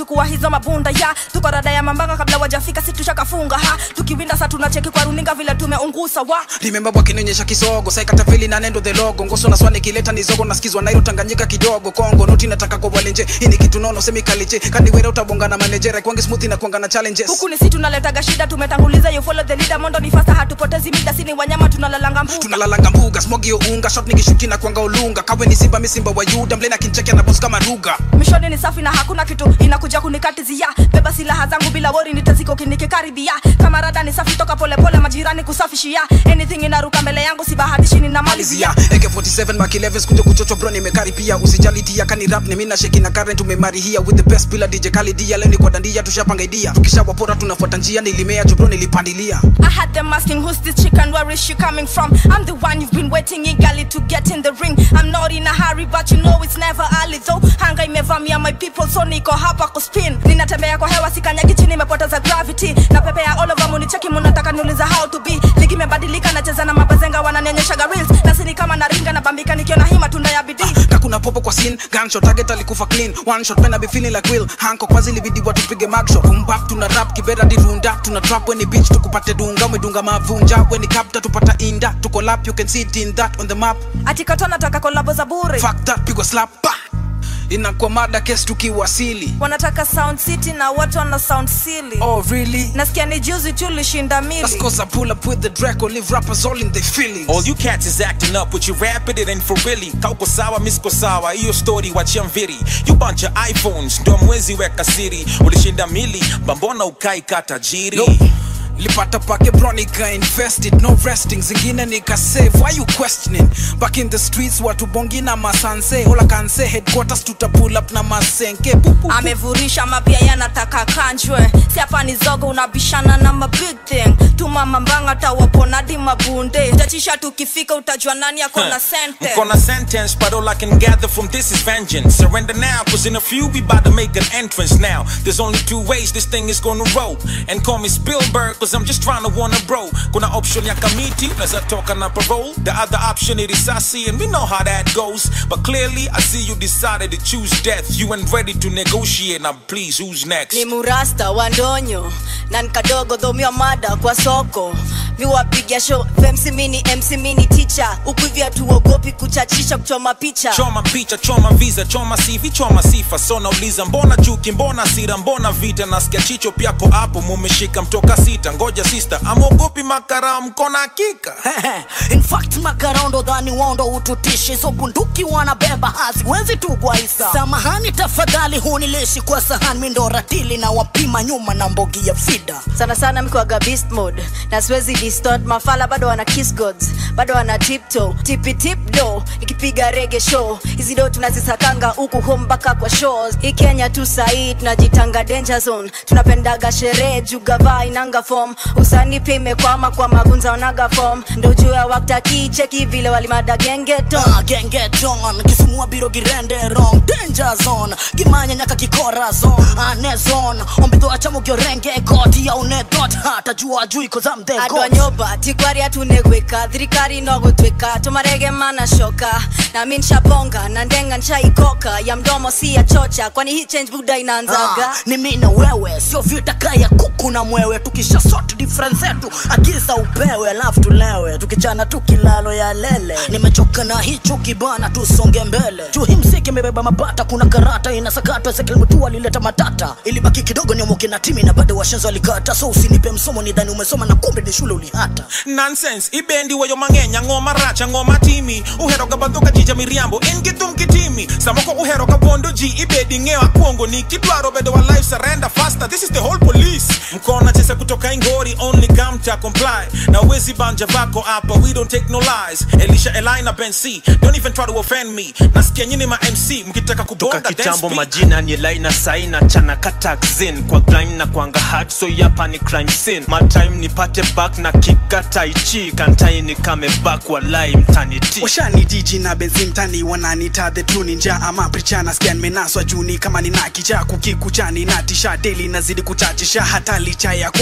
chukua hizo mabunda ya tuko rada ya mambanga kabla wajafika si tushakafunga ha tukiwinda sa tunacheki kwa runinga vile tumeungusa wa remember wakinionyesha kisogo sai katafili na nendo the logo ngoso na swani kileta nizogo nasikizwa nairo Tanganyika kidogo Kongo noti nataka kwa walenje ini kitu nono semikalije kani wewe utabonga na manager kwangi smooth na kuanga na challenges huku ni si tunaletaga shida tumetanguliza you follow the leader mondo ni fasta hatupotezi mida sini wanyama tunalalanga mbuga tunalalanga mbuga smogi yo unga shot nikishuki na kuanga ulunga kawe ni simba misimba wa Yuda mlena kinchekea na boss kama ruga mishoni ni safi na hakuna kitu inakuja kunikatizia beba silaha zangu bila worry nitaziko kinikikaribia kama rada ni safi toka pole pole majirani kusafishia anything inaruka mbele yangu si bahatishi nina malizia A K forty-seven Mark eleven kuja kuchocho bro nimekaribia usijali dia kani rap ni mimi na sheki na current umemari here with the best pillar D J Khalid dia leo ni kwa dandia tushapanga idea tukishawapora tunafuata njia nilimea bro nilipandilia I had them asking who's this chick and where is she coming from I'm the one you've been waiting eagerly to get in the ring I'm not in a hurry but you know it's never early though hanga imevamia my people so niko hapa kuspin ninatembea kwa hewa sikanyagi chini nimepoteza gravity na pepea all over muni cheki mnataka niuliza how to be ligi imebadilika nacheza na mabazenga wananionyesha reels na sini kama naringa na bambika nikiona hima tunda ya bidii kakuna popo kwa scene gunshot target alikufa clean one shot when I be feeling like will hanko kwa zili bidi watu pige mag shot boom bap tuna rap kibera di runda tuna trap when bitch tukupate dunga umedunga mavunja when capta tupata inda tuko lap you can see it in that on the map atikatona nataka collab za bure fuck that pigo slap bah! Inakuwa mada case tukiwasili wanataka sound city na watu wana sound silly oh really nasikia ni juzi tu lishinda mili let's cause I pull up with the Draco live rappers all in their feelings all you cats is acting up with your rap it ain't for really kauko sawa misko sawa hiyo story wachia mviri you bunch of iPhones ndo mwezi weka siri ulishinda mili bambona ukai kata jiri no. Lipata pake bro nika invested no resting zingine nika save why you questioning back in the streets watu bongi na masanse all I can say headquarters tuta pull up na masenke amevurisha mapia yanataka kanjwe si hapa ni zogo unabishana na ma big thing tuma mambanga tawapona di mabunde tachisha tukifika utajua nani yako na sentence mko na sentence but all I can gather from this is vengeance surrender now cause in a few we about to make an entrance now there's only two ways this thing is gonna roll and call me Spielberg cause I'm just trying to wanna bro kuna option ya kamiti unaweza toka na parole the other option is risasi and we know how that goes but clearly I see you decided to choose death you ain't ready to negotiate now please who's next ni murasta wandonyo na nkadogo dhomia mada kwa soko miwapigia show M C mini M C mini teacher ukivya tuogopi kuchachisha kuchoma picha choma picha choma visa choma C V choma sifa so nauliza mbona chuki mbona sira mbona vita nasikia chicho pyako hapo mumeshika mtoka sita ngoja sister amogopi makara mkona hakika in fact makara ndo dhani wondo ututishi so bunduki wanabeba hazi wenzi tu kwa isa samahani tafadhali hunilishi kwa sahani mindo ratili na wapima nyuma na mbogi ya fida sana sana mko ga beast mode na siwezi distort mafala bado wana kiss gods bado wana tiptoe tipi tip do ikipiga reggae show hizi ndo tunazisakanga huku home baka kwa shows hii Kenya tu sahi tunajitanga danger zone tunapendaga sherehe jugava inanga form usani pia imekwama kwa magunza onaga form ndo juu ya wakati cheki vile walimada gengeton ah, gengeton kisumua biro girende wrong danger zone gimanya nyaka kikora zone ane zone ombidho achamo gyorenge koti ya unedot hata jua juu iko zamde god adwa nyoba tikwari atunegweka thirikari no gutweka tumarege mana shoka na min shabonga na ndenga nchaikoka ya mdomo si ya chocha kwani hii change buda inaanzaga ah, ni mimi na wewe sio vita kaya kuku na mwewe tukisha sort difference yetu agiza upewe alafu tulewe tukichana tukilalo ya lele nimechoka na hicho kibana tusonge mbele tu himsiki imebeba mapata kuna karata inasakatwa sekeli mtu alileta matata ilibaki kidogo niomoke na timi na bado washenzo alikata so usinipe msomo nidhani umesoma na kumbe ni shule ulihata nonsense ibendi wayo mangenya ngoma racha ngoma timi uhero gabandoka jija miriambo ingitum kitimi samoko uhero kabondo ji ibedi ngewa kuongo ni kidwaro bedo wa life surrender faster this is the whole police mkona chesa kutoka ingori only come to comply na wezi banja vako hapa we don't take no lies Elisha Elina Ben C don't even try to offend me nasikia nyini ma M C mkitaka kubonga dance kitambo majina ni Elina saina chana kataxin kwa grind na kwanga hard so yapa ni crime scene my time nipate back na kikata ichi kantai ni kame back walai mtani ti washani jiji na benzin mtani wananita the true ninja ama prichana scan menaswa juni kama ni nakija kukikuchani na tisha daily nazidi kuchachisha hata licha ya konywa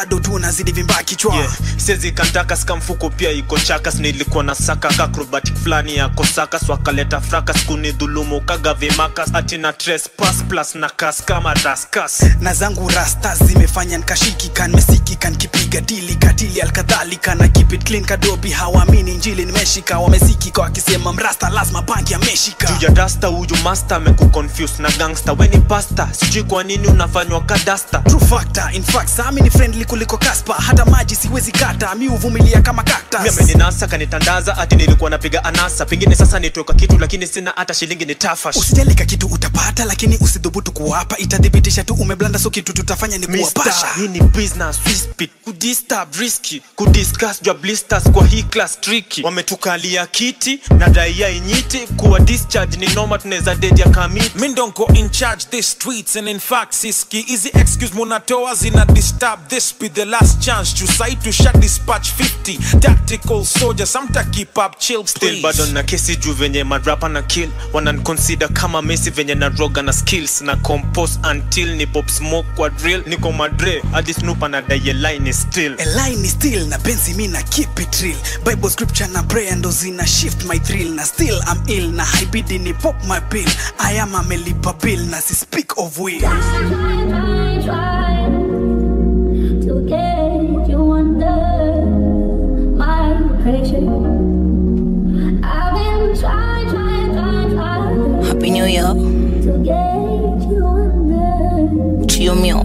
bado tunazidi vimba kichwa. Yeah, sezi kantaka sika mfuko pia iko chakas. Nilikuwa na saka acrobatic flani ya kosaka, swakaleta frakas kuni dhulumu kaga vimakas. Ati na trespass plus na kas kama daskas. Na zangu rasta zimefanya nkashiki kan mesiki kan kipiga dili katili alkadhalika na keep it clean kadobi hawamini njili nimeshika. Wamesiki kwa kisema mrasta lazima bangi ya meshika. Juu ya dasta uju master meku confuse na gangster. Weni pasta sijui kwa nini unafanywa kadasta. True factor in fact sami ni friendly kuliko Kaspa. Hata maji siwezi kata mi uvumilia kama cactus. Mimi ameninasa kanitandaza ati nilikuwa napiga anasa. Pengine sasa nitoka kitu lakini sina hata shilingi ni tafash. Usijalika kitu utapata lakini usidhubutu kuwapa. Itadhibitisha tu umeblanda so kitu tutafanya ni kuwapasha. Hii ni business we speak. Kudisturb risky. Kudiscuss jwa blisters kwa hii class tricky. Wametukalia kiti na daia inyiti. Kuwa discharge ni normal tuneza dead ya kamiti. Min don't go in charge these streets and in fact siski easy excuse munatoa zina disturb. This be the last chance to say to shut dispatch fifty tactical soldiers. Some to keep up chill please. Still bado na kesi juu venye madrapa na kill. Wanan consider kama Messi venye na roga na skills. Na compose until ni pop smoke kwa drill. Niko madre hadi Snoop na daye line is still. A line is still na pensi mi na keep it real. Bible scripture na prayer ndo zina shift my thrill. Na still I'm ill na haibidi ni pop my pill. I am a melipa bill na si speak of will. Try, try, try to get you under my pressure. I've been trying, trying, trying, trying. Happy New Year. To get you under Chio mio.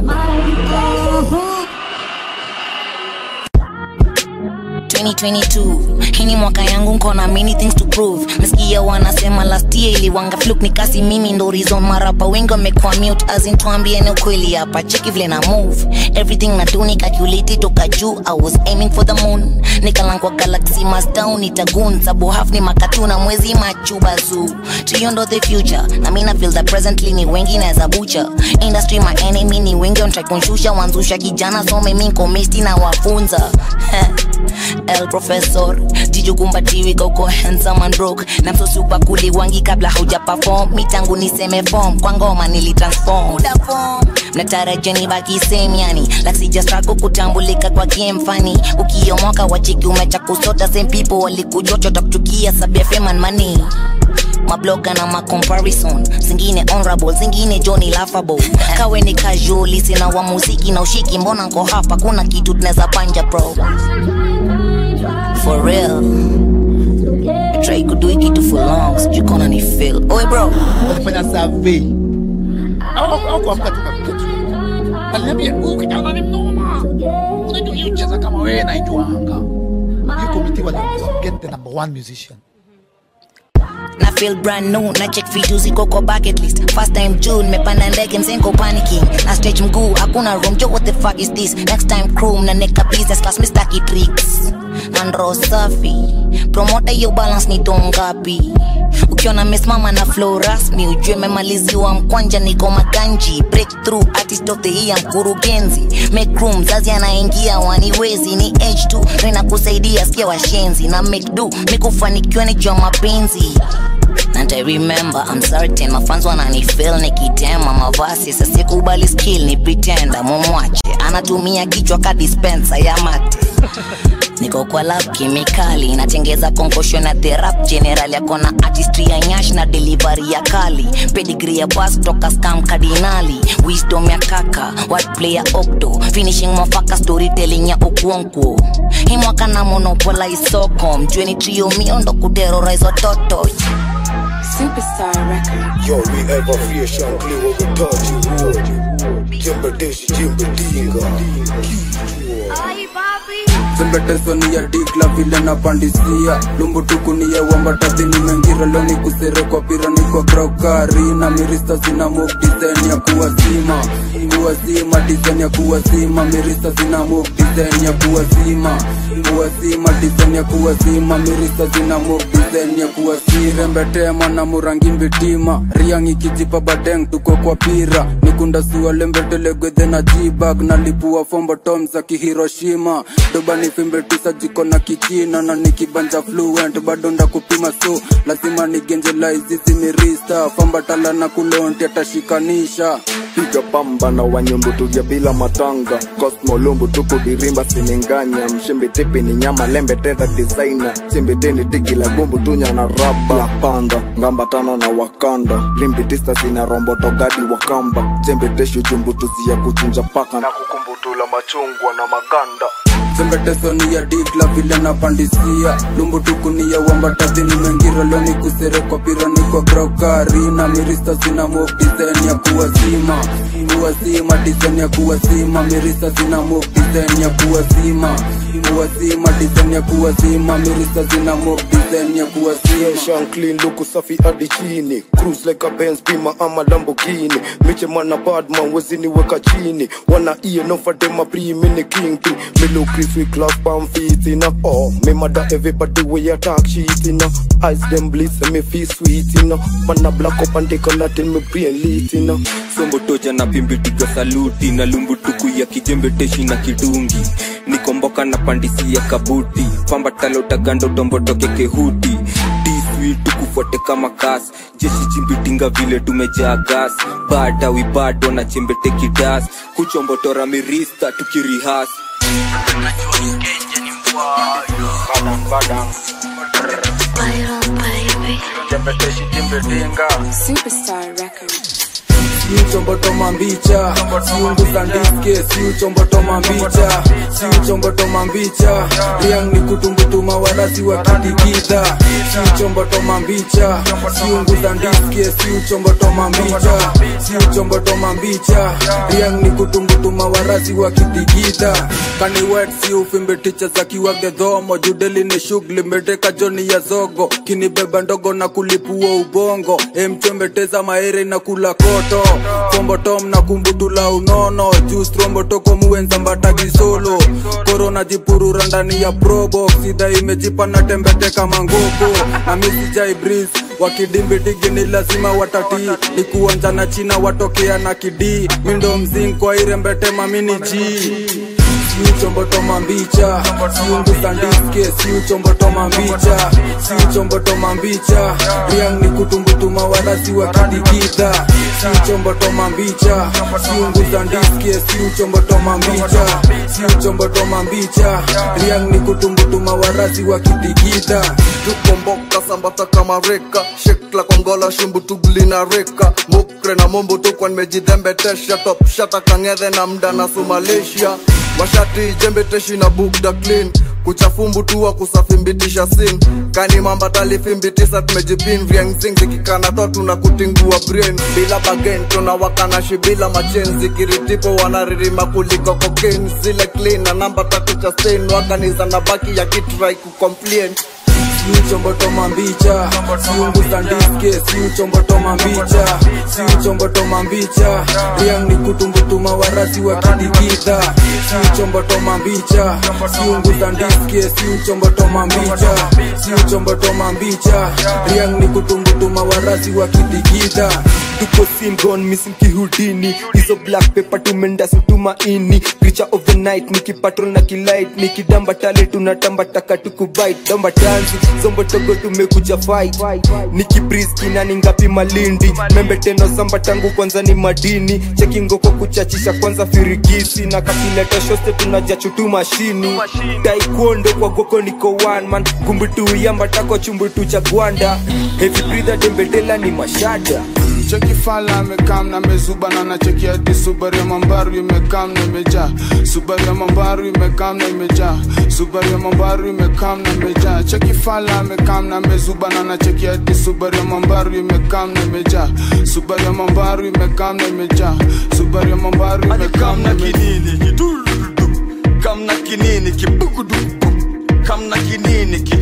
twenty twenty-two hii ni mwaka yangu nko na many things to prove. Mesikia wanasema last year iliwanga fluke, nikasi mimi ndo reason marapa wengi wamekuwa mute. As in tuambie ni ukweli hapa, cheki vile na move everything na do ni calculate toka juu. I was aiming for the moon, nikalangwa galaxy mass down itagun. Sabu half ni makatuna mwezi machuba zoo. Tuyondo the future na mina feel that presently ni wengi na zabucha. Industry my enemy ni wengi on try kunshusha. Wanzusha kijana so mimi nko misti na wafunza El Professor Tiju kumbatiwi koko handsome and broke. Na mso super kuli wangi kabla hauja perform. Mitangu niseme form kwa ngoma nilitransform. Mnatarajia nibaki same yani like sija struggle kutambulika kwa game funny. Ukiomoka wachiki umecha kusota same people walikujocho takuchukia sabia fame and money. Mabloga na ma comparison zingine honorable zingine Johnny laughable. Kawe ni casual sina wa muziki na ushiki mbona nko hapa kuna kitu tunaweza panja bro. For real try to do it kitu for long so you gonna ni feel. Oi bro unafanya survey au au kwa mkatu kitu aliniambia ukitaka ni mnoma unajua hiyo cheza kama wewe na ijuanga yuko mitiwa get the number one musician. Na feel brand new na check vitu ziko kwa bucket list. First time June mepanda ndege msenko panicking. Na stretch mguu hakuna room jo what the fuck is this. Next time crew na neka business class Mister Tricks. Andro safi promoter yo balance ni tongapi. Ukiona mesimama na flow rasmi ujue memaliziwa mkwanja niko maganji. Breakthrough artist of the year mkurugenzi. Make room zazi anaingia waniwezi ni H two rena kusaidia sikia washenzi. Na make do mikufanikiwa ni jua mapenzi. And I remember I'm certain mafans wanani feel nikitema mavasi. Sasa sikubali skill ni pretender mumwache anatumia kichwa ka dispenser ya mate. Niko kwa lab kimikali natengeza concussion na therapy general yako na artistry ya nyash na delivery ya kali. Pedigree ya boss toka scam cardinali. Wisdom ya kaka wordplay ya octo. Finishing mafaka storytelling ya okuonko. Hii mwaka na monopolize soko. Mjue ni trio miondo kuterrorize watoto. Superstar record. Yo, we ever free Shankly when we touch you road. Jimber Dish, Jimber Dinga. Sembeteso ni ya dikla vile na pandisia. Lumbu tuku ni ya wambatati ni mengira. Loni kusere kwa pira ni kwa braukari. Na mirista zina move design ya kuwazima. Kuwazima design ya kuwazima. Mirista zina move design ya kuwazima. Kuwazima design ya kuwazima. Mirista zina move design ya kuwazima. Rembetema na murangi mbitima. Riangi kijipa badeng tuko kwa pira. Nikunda suwa lembetele gwethe na G-Bag. Nalipua fombo tom za kihiroshima. Doba ni fimbe tisa jiko na kichina. Na nikibanja fluent bado nda kupima so lazima nigenje la izizi mirista. Famba tala na kulonti atashikanisha. piga pamba na wanyumbu tuja bila matanga Cosmo lumbu tuku dirimba sininganya mshimbi tipi ni nyama lembe teta designer chimbi tini tiki la gumbu tunya na raba panda ngamba tano na wakanda rimbi tista sina rombo togadi wakamba jembe teshu jumbu tuzia kuchunja paka na kukumbutula machungwa na maganda Sembeteso ni ya dikla vile na pandisia Lumbu tuku ni ya wambatati ni mengira Loni kusere kwa pira ni kwa brokari Na mirista sina move design ya kuwazima Kuwazima design ya kuwazima Mirista sina move design ya kuwazima Kuwazima design ya kuwazima Mirista sina move design ya kuwazima Sean clean luku safi adi chini Cruise like a Benz Beamer ama Lamborghini Miche mana bad man wezini weka chini Wana iye no fadema pre mini king pi Milo Chris we class palm feet in a oh me mother everybody we attack shit in a eyes them bliss and me feel sweet in a Mana black up and take a lot in me brain lit in a Sombo toja na pimbi tiga saluti Na lumbu tuku ya kijembe teshi na kidungi Nikomboka na pandisi ya kabuti Pamba talota gando dombo toke kehuti Diswi tukufuate kama kas Jeshi jimbitinga vile tumejaa gas Bada we bado na chembe teki das Kuchombo tora mirista tukirihas Badang badang Jembe teshi jimbe dinga Superstar Records. Si uchomboto mambicha Si ungu sandiske Si uchomboto mambicha Si uchomboto mambicha Riang ni kutumbutuma warasi wa kitikita Si uchomboto mambicha Si ungu sandiske Si uchomboto mambicha Si uchomboto mambicha Riang ni kutumbutuma warasi wa kitikita Kani wet si ufimbe ticha za kiwage dhomo Judeli ni shugli medeka joni ya zogo Kinibeba ndogo na kulipua ubongo Mchembeteza maere na kula koto Kombo tom na kumbutula unono Juice trombo toko muenza mbatagi solo Corona jipurura ndani ya probox Sida imejipa na tembete kama ngoko Na misi jai breeze Wakidimbi digi ni lazima watati Ni kuonja na china watokea na kidi Mindo mzing kwa irembete mamini ji Si uchomboto mambicha Si ungu sandiske Si uchomboto mambicha Si uchomboto mambicha Riang ni kutumbutuma warasi wa kitikita Si uchomboto mambicha Si ungu sandiske Si uchomboto mambicha Si uchomboto mambicha Riang ni kutumbutuma warasi wa kitikita Tukomboka sambata kama reka Shekla kongola shumbu tuguli na reka Mukre na mumbu tukwa nimejidhembe tesha Top shata kangethe na mda na Somalia Mashati jembe teshi na bukda clean Kuchafumbu tuwa kusafimbitisha sin Kani mamba talifimbitisa tumejipin Vriang zing zikikana totu na kutingua brain Bila bagen tunawakanashi bila machenzi Kiritipo wanaririma kuliko cocaine Zile clean na namba tatu cha stain Waganiza na baki ya kitrai kucomplain Si uchomboto mambicha Si ungu sandiske Si uchomboto mambicha Si uchomboto mambicha Riang ni kutumbutuma warasi wa kitikita Si uchomboto mambicha Si ungu sandiske Si uchomboto mambicha Si uchomboto mambicha Riang ni kutumbutuma warasi wa kitikita Tuko sim gone missing kihudini Hizo black paper tumenda sutuma ini Creature of the night Niki patrol na kilight Niki damba tale tunatamba taka tukubite Damba tanzi Zombo togo tumekuja fight Niki breeze kinani ngapi malindi Membe teno samba tangu kwanza ni madini Cheki ngoko kuchachisha kwanza firigisi Na kakileta shoste tunaja chutu mashini Taekwondo kwa goko niko one man Gumbitu yamba tako chumbutu cha gwanda Heavy breather dembedela ni mashada Cheki fala amekam na mezubana na cheki hadi Subaru ya mambaru imekam na imeja Subaru ya mambaru imekam na imeja Subaru ya mambaru imekam na imeja Cheki fala amekam na mezubana na cheki hadi Subaru ya mambaru imekam na imeja Subaru ya mambaru imekam na imeja Subaru ya mambaru imekam na kinini kidul Kam na kinini kibugudu Kam na kinini ki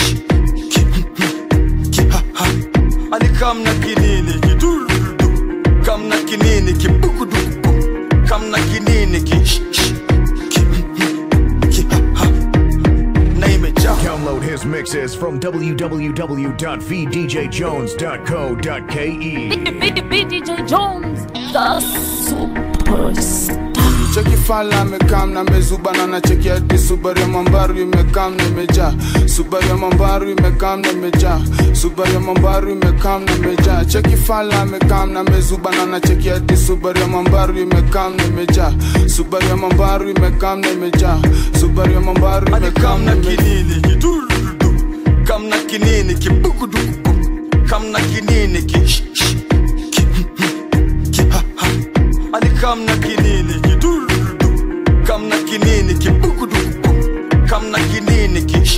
Ali kam na kinini kidul Kam na kinini kibugudu Kam na kinini ki Download his mixes from w w w dot v d j jones dot co dot k e. V D J Jones, the superstar. Cheki fala amekam na mezubana na cheki hadi Subaru ya Mambaru imekam na imejaa. Subaru ya Mambaru imekam na imejaa. Subaru ya Mambaru imekam na imejaa. Cheki fala amekam na mezubana na cheki hadi Subaru ya Mambaru imekam na imejaa. Subaru ya Mambaru imekam na imejaa. Subaru ya Mambaru imekam na kinini kidulu. Kam na kinini kibugudu. Kam na kinini ki Ali kam na kinini kidulu. Kam na kinini kibugudu. Kam na kinini ki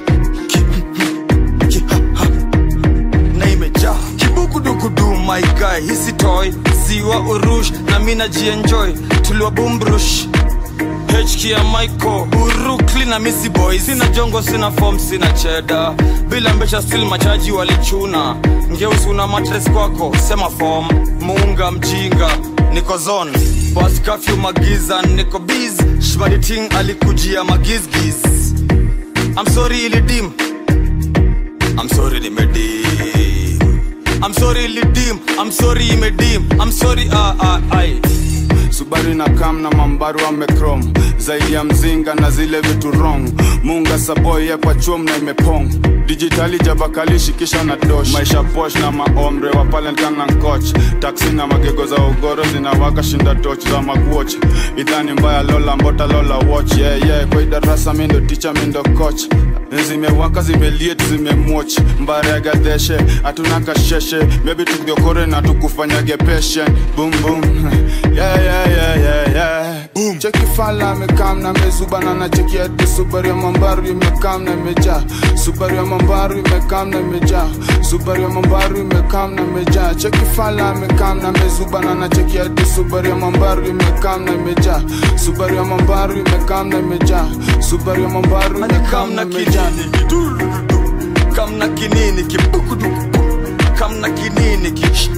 Na imejaa kibugudu kudu my guy. Hisi toy siwa urush na mina jienjoy. Tuliwa bumbrush H K ya Michael Urukli na Missy Boy. Sina jongo, sina form, sina cheddar. Bila mbesha still machaji walichuna. Ngeusi una matres kwako, sema form. Muunga mjinga, niko zone. Pass curfew magiza, niko biz. Shbadi ting alikujia magizgiz. I'm sorry ilidim. I'm sorry limedim. I'm sorry ilidim. I'm sorry imedim. I'm sorry ah ah ai. Subaru na kam na Mambaru amekrom. Zaidi ya mzinga na zile vitu wrong. Munga saboy ya kwa chum na imepong. Digitali jabakalishi kisha na dosh. Maisha posh na maomre wa palentan na nkoch. Taxi na magego za ugoro zinawaka shinda touch za magwatch. Idhani mbaya lola mbota lola watch. Yeah yeah kwa idarasa mindo teacher mindo coach. Zimewaka zimeliet zimemwatch. Mbarega deshe atuna kasheshe. Maybe tukiokore na tukufanyage patient. Boom boom. Yeah yeah yeah yeah yeah. Boom. Cheki fala amekam na mezubana na cheki hadi Subaru ya Mambaru imekam na imejaa. Subaru ya Mambaru imekam na imejaa. Subaru ya Mambaru imekam na imejaa. Cheki fala amekam na mezubana na cheki hadi Subaru ya Mambaru imekam na imejaa. Subaru ya Mambaru imekam na imejaa. Subaru ya Mambaru imekam na imejaa. Kam na kinini kibugudu. Kam na kinini ki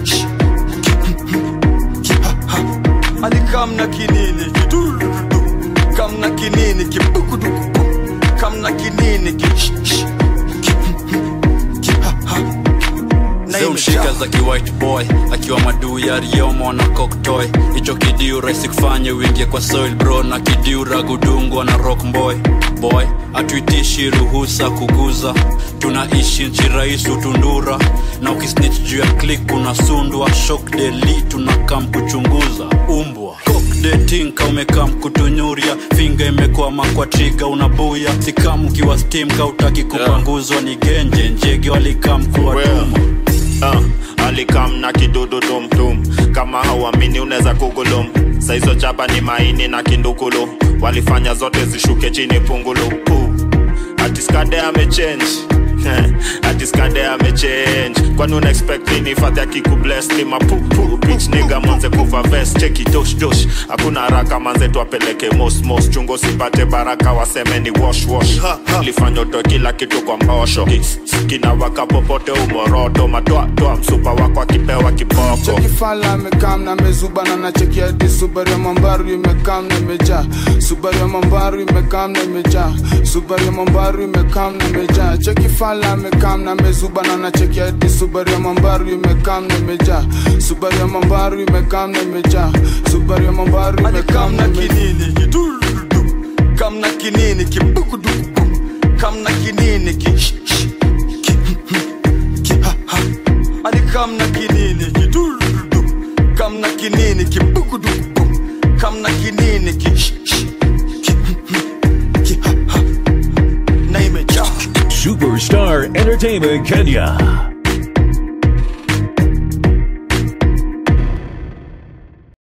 Ali kam na kinini kidulu. Kam na kinini kibugudu. Kam na kinini ki Zimshika za ki white boy akiwa madu ya Riomo na cocktoy. Icho kidiu raisi kufanye wingie kwa soil bro. Na kidiu ragudungwa na rock boy. Boy atuitishi ruhusa kuguza. Tunaishi nchi raisu tundura. Na ukisnitch juu ya click unasundwa. Shock deli tunakam kuchunguza. Umbwa cock dating ka umekam kutunyuria. Finger imekwama kwa trigger unabuya. Sikamu kiwa steam ka utaki kupanguzwa. Ni genje njege walikam kuwa tuma. Uh, alikam na kidudu dum dum. Kama hauamini unaweza kugulum. Saizo chapa ni maini na kindukulu. Walifanya zote zishuke chini pungulu. uh. Atiskade amechange. Atiskade amechange. Kwani una expect nini fadhi akikubless ni mapupu. Bitch nigga manze kuva vest. Cheki dosh dosh. Hakuna haraka manze tuwapeleke mos mos. Chungo sipate baraka waseme ni wash wash. Lifanya to kila kitu kwa mbosho. Kina waka popote umoroto. Matoa toa msupa wako akipewa kiboko. Cheki fala amekam na mezubana na cheki hadi Subaru ya Mambaru imekam na imejaa. Subaru ya Mambaru imekam na imejaa. Subaru ya Mambaru imekam na imejaa. Cheki fala amekam na mezubana na cheki hadi Subaru ya Mambaru imekam na imejaa. Subaru ya Mambaru imekam na imejaa. Subaru ya Mambaru imekam na kinini kidulu. Kam na kinini kibugudu. Kam na kinini ki Ali kam na kinini kidulu. Kam na kinini kibugudu. Kam na kinini ki Superstar Entertainment Kenya.